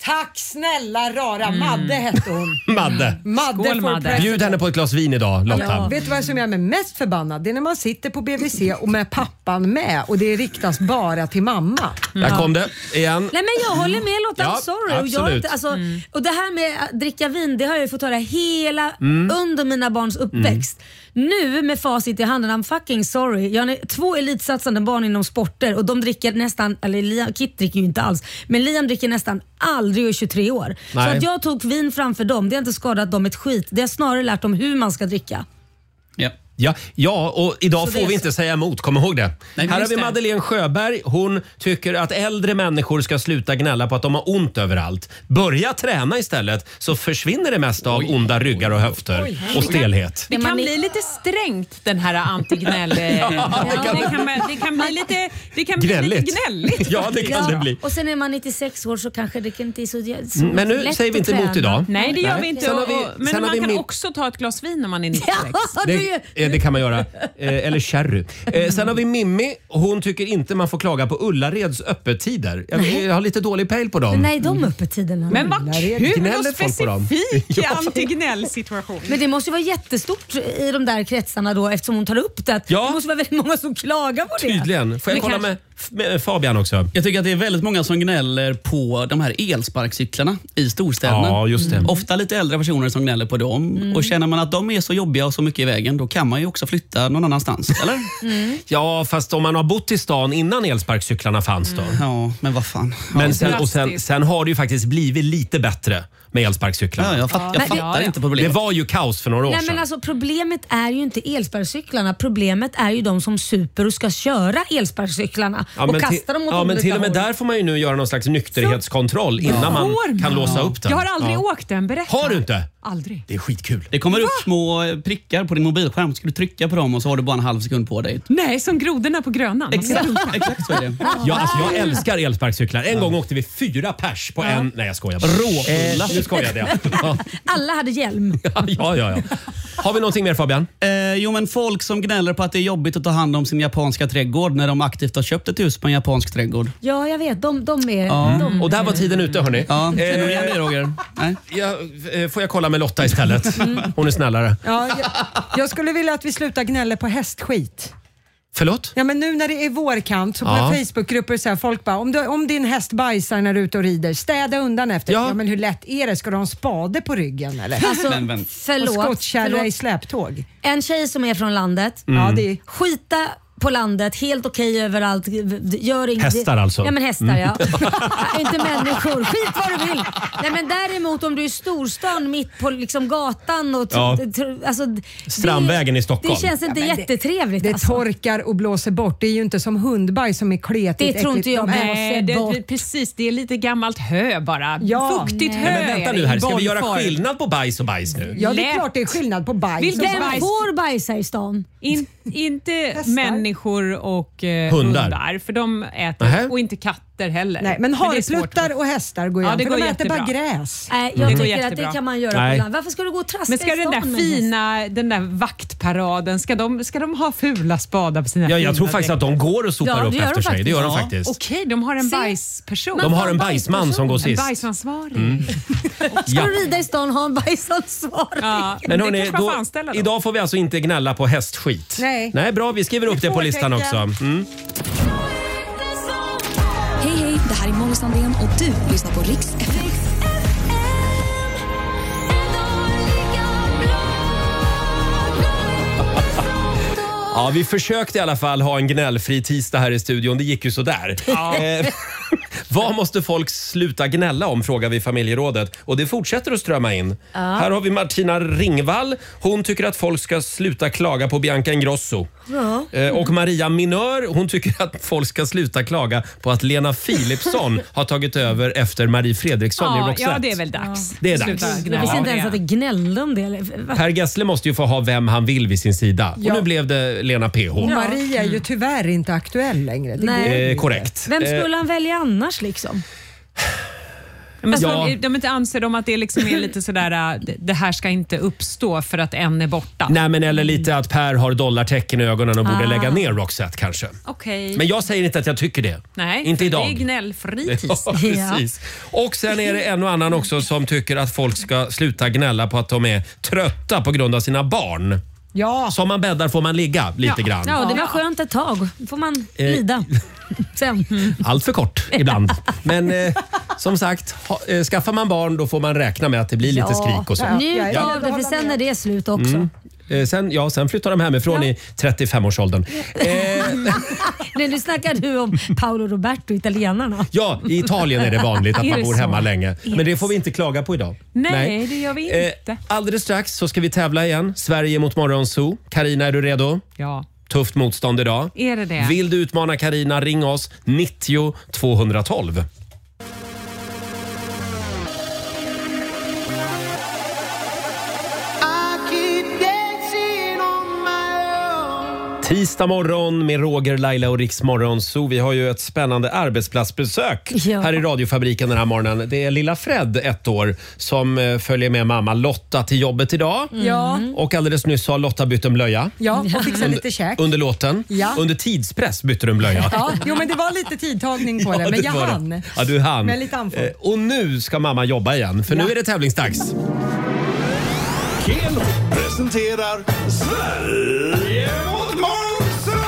Tack snälla rara. Mm. Madde hette hon. Madde. Madde, Skål, Madde. Bjud henne på ett glas vin idag, Lotta. Ja. Vet du vad som gör mig mest förbannad? Det är när man sitter på B V C och med pappan med och det riktas bara till mamma. Där kom det igen. Nej, men jag håller med Lotta, Ja, sorry. Och, jag, inte, alltså, mm. och det här med att dricka vin, det har jag ju fått höra hela mm. under mina barns uppväxt. Mm. Nu med facit i handen, I'm fucking sorry. Jag har två elitsatsande barn inom sporter och de dricker nästan, eller Liam, Kit dricker ju inte alls, men Liam dricker nästan aldrig i tjugotre år. Nej. Så att jag tog vin framför dem, det har inte skadat dem ett skit. Det har snarare lärt dem hur man ska dricka. Ja. Ja, ja, och idag så får vi inte säga emot, kom ihåg det. Nej, här har vi det. Madeleine Sjöberg. Hon tycker att äldre människor ska sluta gnälla på att de har ont överallt. Börja träna istället så försvinner det mesta av onda ryggar och höfter oj, oj. och stelhet. Det kan bli lite strängt den här antignäll. ja, det, kan, det, kan, det kan bli lite det kan bli lite gnälligt. Ja, det kan ja. det bli. Och sen är man nittiosex år så kanske det inte är så, så Men nu säger vi inte emot idag. Nej, det gör Nej. vi inte. Och, vi, men man kan min... också ta ett glas vin när man är nittiosex. Ja, det, det kan man göra. Eller sherry. Eh, sen har vi Mimmi. Hon tycker inte man får klaga på Ullareds öppettider. Jag, jag har lite dålig pejl på dem. Nej, de öppettiderna. Men vad kul och specifik ja. antignällsituation. Men det måste ju vara jättestort i de där kretsarna då eftersom hon tar upp det. Ja. Det måste vara väldigt många som klagar på det. Tydligen. Får jag kolla kanske... med, med Fabian också? Jag tycker att det är väldigt många som gnäller på de här elsparkcyklarna i storstäderna. Ja, just det. Mm. Ofta lite äldre personer som gnäller på dem. Mm. Och känner man att de är så jobbiga och så mycket i vägen, då kan man ju också flytta någon annanstans, eller? Mm. Ja, fast om man har bott i stan innan elsparkcyklarna fanns då. Mm. Ja, men vad fan. Men sen, och sen, sen har det ju faktiskt blivit lite bättre med elsparkcyklarna. Ja, jag, fatt, jag Nej, fattar det, inte problemet. Det var ju kaos för några år Nej, sedan. men alltså, problemet är ju inte elsparkcyklarna. Problemet är ju de som super och ska köra elsparkcyklarna ja, och till, kasta dem åt ja, men till och med håll. där får man ju nu göra någon slags nykterhetskontroll innan ja. man kan man. låsa upp den. Jag har aldrig ja. åkt den, berätta. Har du inte? Aldrig. Det är skitkul. Det kommer upp små prickar på din mobilskärm. Ska du trycka på dem och så har du bara en halv sekund på dig. Nej, som grodorna på Grönan. Exakt, exakt så är det. Ja, alltså, jag älskar elsparkcyklar. En ja. gång åkte vi fyra pers på ja. en... Nej, jag skojar bara. Råfulla. Eh, nu skojade jag. Ja. Alla hade hjälm. Ja, ja, ja. Har vi någonting mer, Fabian? Eh, jo, men folk som gnäller på att det är jobbigt att ta hand om sin japanska trädgård när de aktivt har köpt ett hus på en japansk trädgård. Ja, jag vet. De, de är... Ja. De, och där var tiden ute, hörni. Ja, känner du igen det, Roger? Nej? Ja, får jag kolla med Lotta istället? Hon är snällare. Ja, jag, jag skulle vilja att vi slutar gnälla på hästskit. Förlåt? Ja, men nu när det är vårkant så på ja. Facebookgrupper så här, folk bara, om, du, om din häst bajsar när du är ute och rider, städa undan efter. Ja. Ja, men hur lätt är det? Ska du ha en spade på ryggen eller? Alltså, men, men. förlåt. Och skottkärra förlåt. i släptåg. En tjej som är från landet. Mm. Ja, det är... Skita på landet, helt okej överallt. Gör inget. Hästar alltså? Ja, men hästar mm. ja. Inte människor. Skit vad du vill. Nej, men däremot om du är i storstan mitt på liksom gatan och ja. alltså, Strandvägen det, i Stockholm. Det känns inte ja, jättetrevligt. Det, det alltså. torkar och blåser bort. Det är ju inte som hundbajs som är kletigt. Det tror inte jag. De Nej, det, det, precis. Det är lite gammalt hö bara. Ja. Fuktigt Nej. hö. Men vänta nu här. Ska vi göra Bollform. skillnad på bajs och bajs nu? Ja, det är Lätt. klart det är skillnad på bajs. Vilken och Vem bajs? får bajsa i stan? In, inte Hästar. människor och eh, Hundar. hundar. För de äter. Nähä. Och inte katter heller. Nej, men det är svårt. harpluttar och hästar går Ja, igen. det för går de äter jättebra. bara gräs. Nej, jag Det går tycker att jättebra. det kan man göra Nej. på land. Varför ska du gå och traska Men ska i den stan där med häst? fina, den där vaktparaden, ska de, ska de ha fula spadar på sina Ja, jag fina tror faktiskt att de går och sopar Ja, det upp gör de efter sig. faktiskt. Det gör de Ja. faktiskt. Okej, de har en Se. bajsperson. De har en bajsman som går En sist. bajsansvarig. Mm. Ska Ja. du rida i stan och ha en bajsansvarig? Ja, Men det hörni, kanske man då, får anställa då. idag får vi alltså inte gnälla på hästskit. Nej. Nej, bra. Vi skriver upp det på listan också. Mm. Hej, hej, det här är Molly Sandén och du lyssnar på Rix F M. Ja, vi försökte i alla fall ha en gnällfri tisdag här i studion. Det gick ju sådär. Ja. Eh, vad måste folk sluta gnälla om, frågar vi familjerådet. Och det fortsätter att strömma in. Ja. Här har vi Martina Ringvall. Hon tycker att folk ska sluta klaga på Bianca Ingrosso. Ja. Eh, och Maria Minör, hon tycker att folk ska sluta klaga på att Lena Philipsson har tagit över efter Marie Fredriksson i Ja, Roxette. ja, det är väl dags. Det är dags. Sluta Jag gnälla visste om inte ens det. att det gnällde om det. Va? Per Gessle måste ju få ha vem han vill vid sin sida. Ja. Och nu blev det Lena P H. Och Maria är ju tyvärr inte aktuell längre. Det Nej. går ju Eh, inte. korrekt. Vem Eh, skulle han välja annars liksom? Men så, Ja. de inte anser de att det liksom är lite sådär, äh, det här ska inte uppstå för att en är borta. Nej, men eller lite att Per har dollartecken i ögonen och borde Ah. lägga ner Roxette kanske. Okej. Men jag säger inte att jag tycker det. Nej, inte för idag. det är gnällfri Ja, tisdag. precis. Och sen är det en och annan också som tycker att folk ska sluta gnälla på att de är trötta på grund av sina barn. Ja. Som man bäddar får man ligga lite ja. grann. Ja, det var skönt ett tag. Då får man Eh. lida. Sen. Allt för kort ibland. Men eh, som sagt, ha, eh, skaffar man barn då får man räkna med att det blir lite skrik och så. Njut Ja. av det, för sen är det slut också. Mm. Eh, sen, ja, sen flyttar de hemifrån Ja. i trettiofemårsåldern. Eh, Nej, nu snackar du om Paolo Roberto, italienarna. ja, i Italien är det vanligt att Är man det bor så? hemma länge. Är Men det det får vi inte klaga på idag. Nej, det gör vi inte. Eh, alldeles strax så ska vi tävla igen. Sverige mot Morgonzoo. Karina, är du redo? Ja. Tufft motstånd idag. Är det det? Vill du utmana Karina, ring oss nittio tvåhundratolv. Tisdag morgon med Roger, Laila och Riks Morgonzoo. Vi har ju ett spännande arbetsplatsbesök Ja. här i radiofabriken den här morgonen. Det är lilla Fred, ett år, som eh, följer med mamma Lotta till jobbet idag. Ja. Och alldeles nyss har Lotta bytt en blöja. Ja, och fixa lite käk. Under låten. Ja. Under tidspress bytte du en blöja. Ja, jo, men det var lite tidtagning på Ja, det, men det jag var det. hann. Ja, du hann. Med lite andfådd. Eh, Och nu ska mamma jobba igen, för Ja. nu är det tävlingsdags. Keno presenterar Sverige mot Morgonzoo!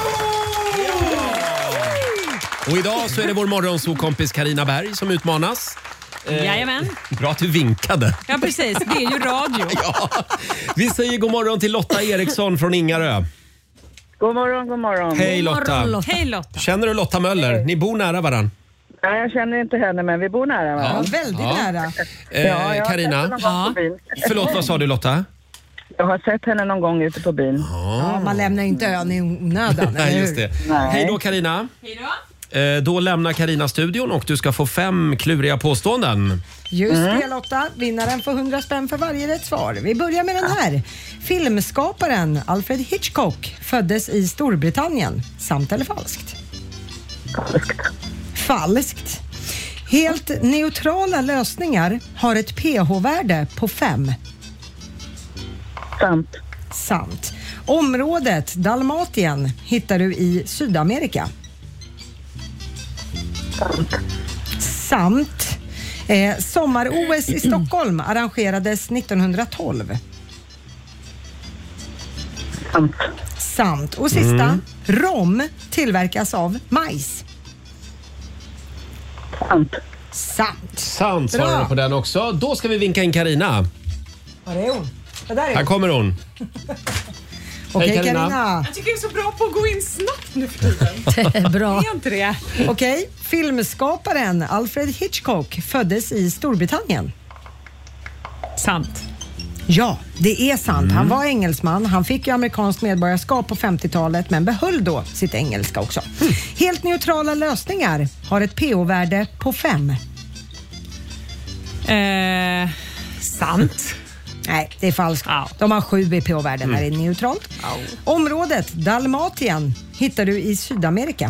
Och idag så är det vår morgonzoo-kompis Carina Berg som utmanas. Eh, Jajamän. Bra att du vinkade. Ja, precis. Det är ju radio. Ja. Vi säger god morgon till Lotta Eriksson från Ingarö. God morgon, god morgon. Hej Lotta. Hej Lotta. Känner du Lotta Möller? Ni bor nära varann. Nej, jag känner inte henne, men vi bor nära varandra. Ja, väldigt Ja. nära. Eh, Ja, jag har sett Carina? henne någon gång på byn. Förlåt, vad sa du Lotta? Jag har sett henne någon gång ute på byn. Ja, man lämnar ju inte ön i onödan. Nej, eller just hur? det. Hej då Carina. Hej då. Eh, då lämnar Carina studion och du ska få fem kluriga påståenden. Just Mm. det Lotta, vinnaren får hundra spänn för varje rätt svar. Vi börjar med den här. Filmskaparen Alfred Hitchcock föddes i Storbritannien. Sant eller falskt? Falskt. Falskt. Helt neutrala lösningar har ett pH-värde på fem. Sant. Sant. Området Dalmatien hittar du i Sydamerika. Sant. Sant. Eh, Sommar-O S i Stockholm arrangerades nittonhundratolv. Sant. Sant. Och sista. Mm. Rom tillverkas av majs. Sant. Sant. Sant svarar Bra. du på den också. Då ska vi vinka in Carina. Var är hon? Det där är Här hon. kommer hon. Okej Hej, Carina. Carina. Jag tycker jag är så bra på att gå in snabbt nu för tiden. Bra. Är jag inte det? Okej, filmskaparen Alfred Hitchcock föddes i Storbritannien. Sant. Ja, det är sant. Mm. Han var engelsman. Han fick ju amerikanskt medborgarskap på femtiotalet men behöll då sitt engelska också. Mm. Helt neutrala lösningar har ett pH-värde på fem. Eh, sant. Nej, det är falskt. Ja. De har sju i pH-värde när Mm. det är neutralt. Området Dalmatien hittar du i Sydamerika.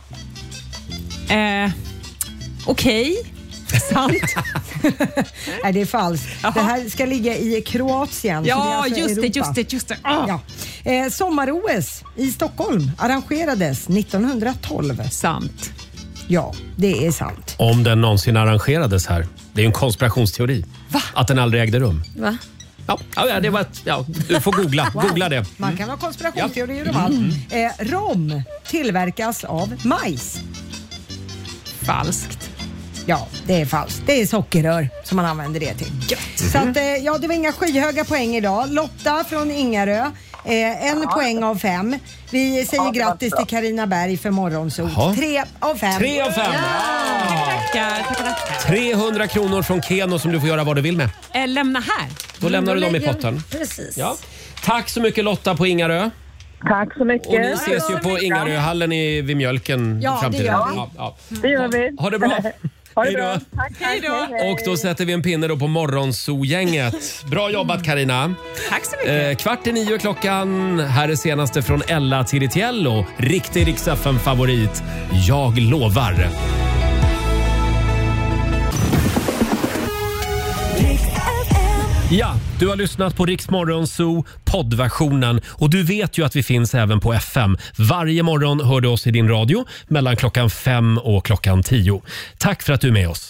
Eh, Okej. Sant. Nej, det är falskt. Jaha. Det här ska ligga i Kroatien. så det är Ja, alltså just det, Europa. just det, just det. Ah. Ja. Eh, Sommar-O S i Stockholm arrangerades nittonhundratolv. Sant. Ja, det är sant. Om den någonsin arrangerades här. Det är ju en konspirationsteori. Va? Att den aldrig ägde rum. Va? Ja, ja, det var ett, ja, du får googla, googla det. Man kan ha konspirationsteorier om allt. Eh, rom tillverkas av majs. Falskt. Ja, det är falskt. Det är sockerrör som man använder det till. Så att, eh, ja, det var inga skyhöga poäng idag. Lotta från Ingarö, eh, en poäng av fem. Vi säger grattis till Carina Berg för morgonsol. Jaha. Tre av fem. Tre av fem! Tackar, tackar, tackar. trehundra kronor från Keno som du får göra vad du vill med. Eh, lämna här. Då lämnar du dem i lägger- potten. Precis. Ja. Tack så mycket Lotta på Ingarö. Tack så mycket. Och ni ses ju på Ingaröhallen i, vid Mjölken Ja, i framtiden. det gör vi. Ja, ja. Det gör vi. Ha det bra. Ha det Hej då. bra. Tack, Hej då. tack. Hej, Och då sätter vi en pinne då på Morgonzoo-gänget. Bra jobbat Carina. Tack så mycket. Eh, kvart i nio klockan. Här är senaste från Ella Tiritiello. Riktig Rix F M-favorit. Jag lovar. Ja, du har lyssnat på Rix Morgon Zoo poddversionen och du vet ju att vi finns även på F M. Varje morgon hör du oss i din radio mellan klockan fem och klockan tio. Tack för att du är med oss.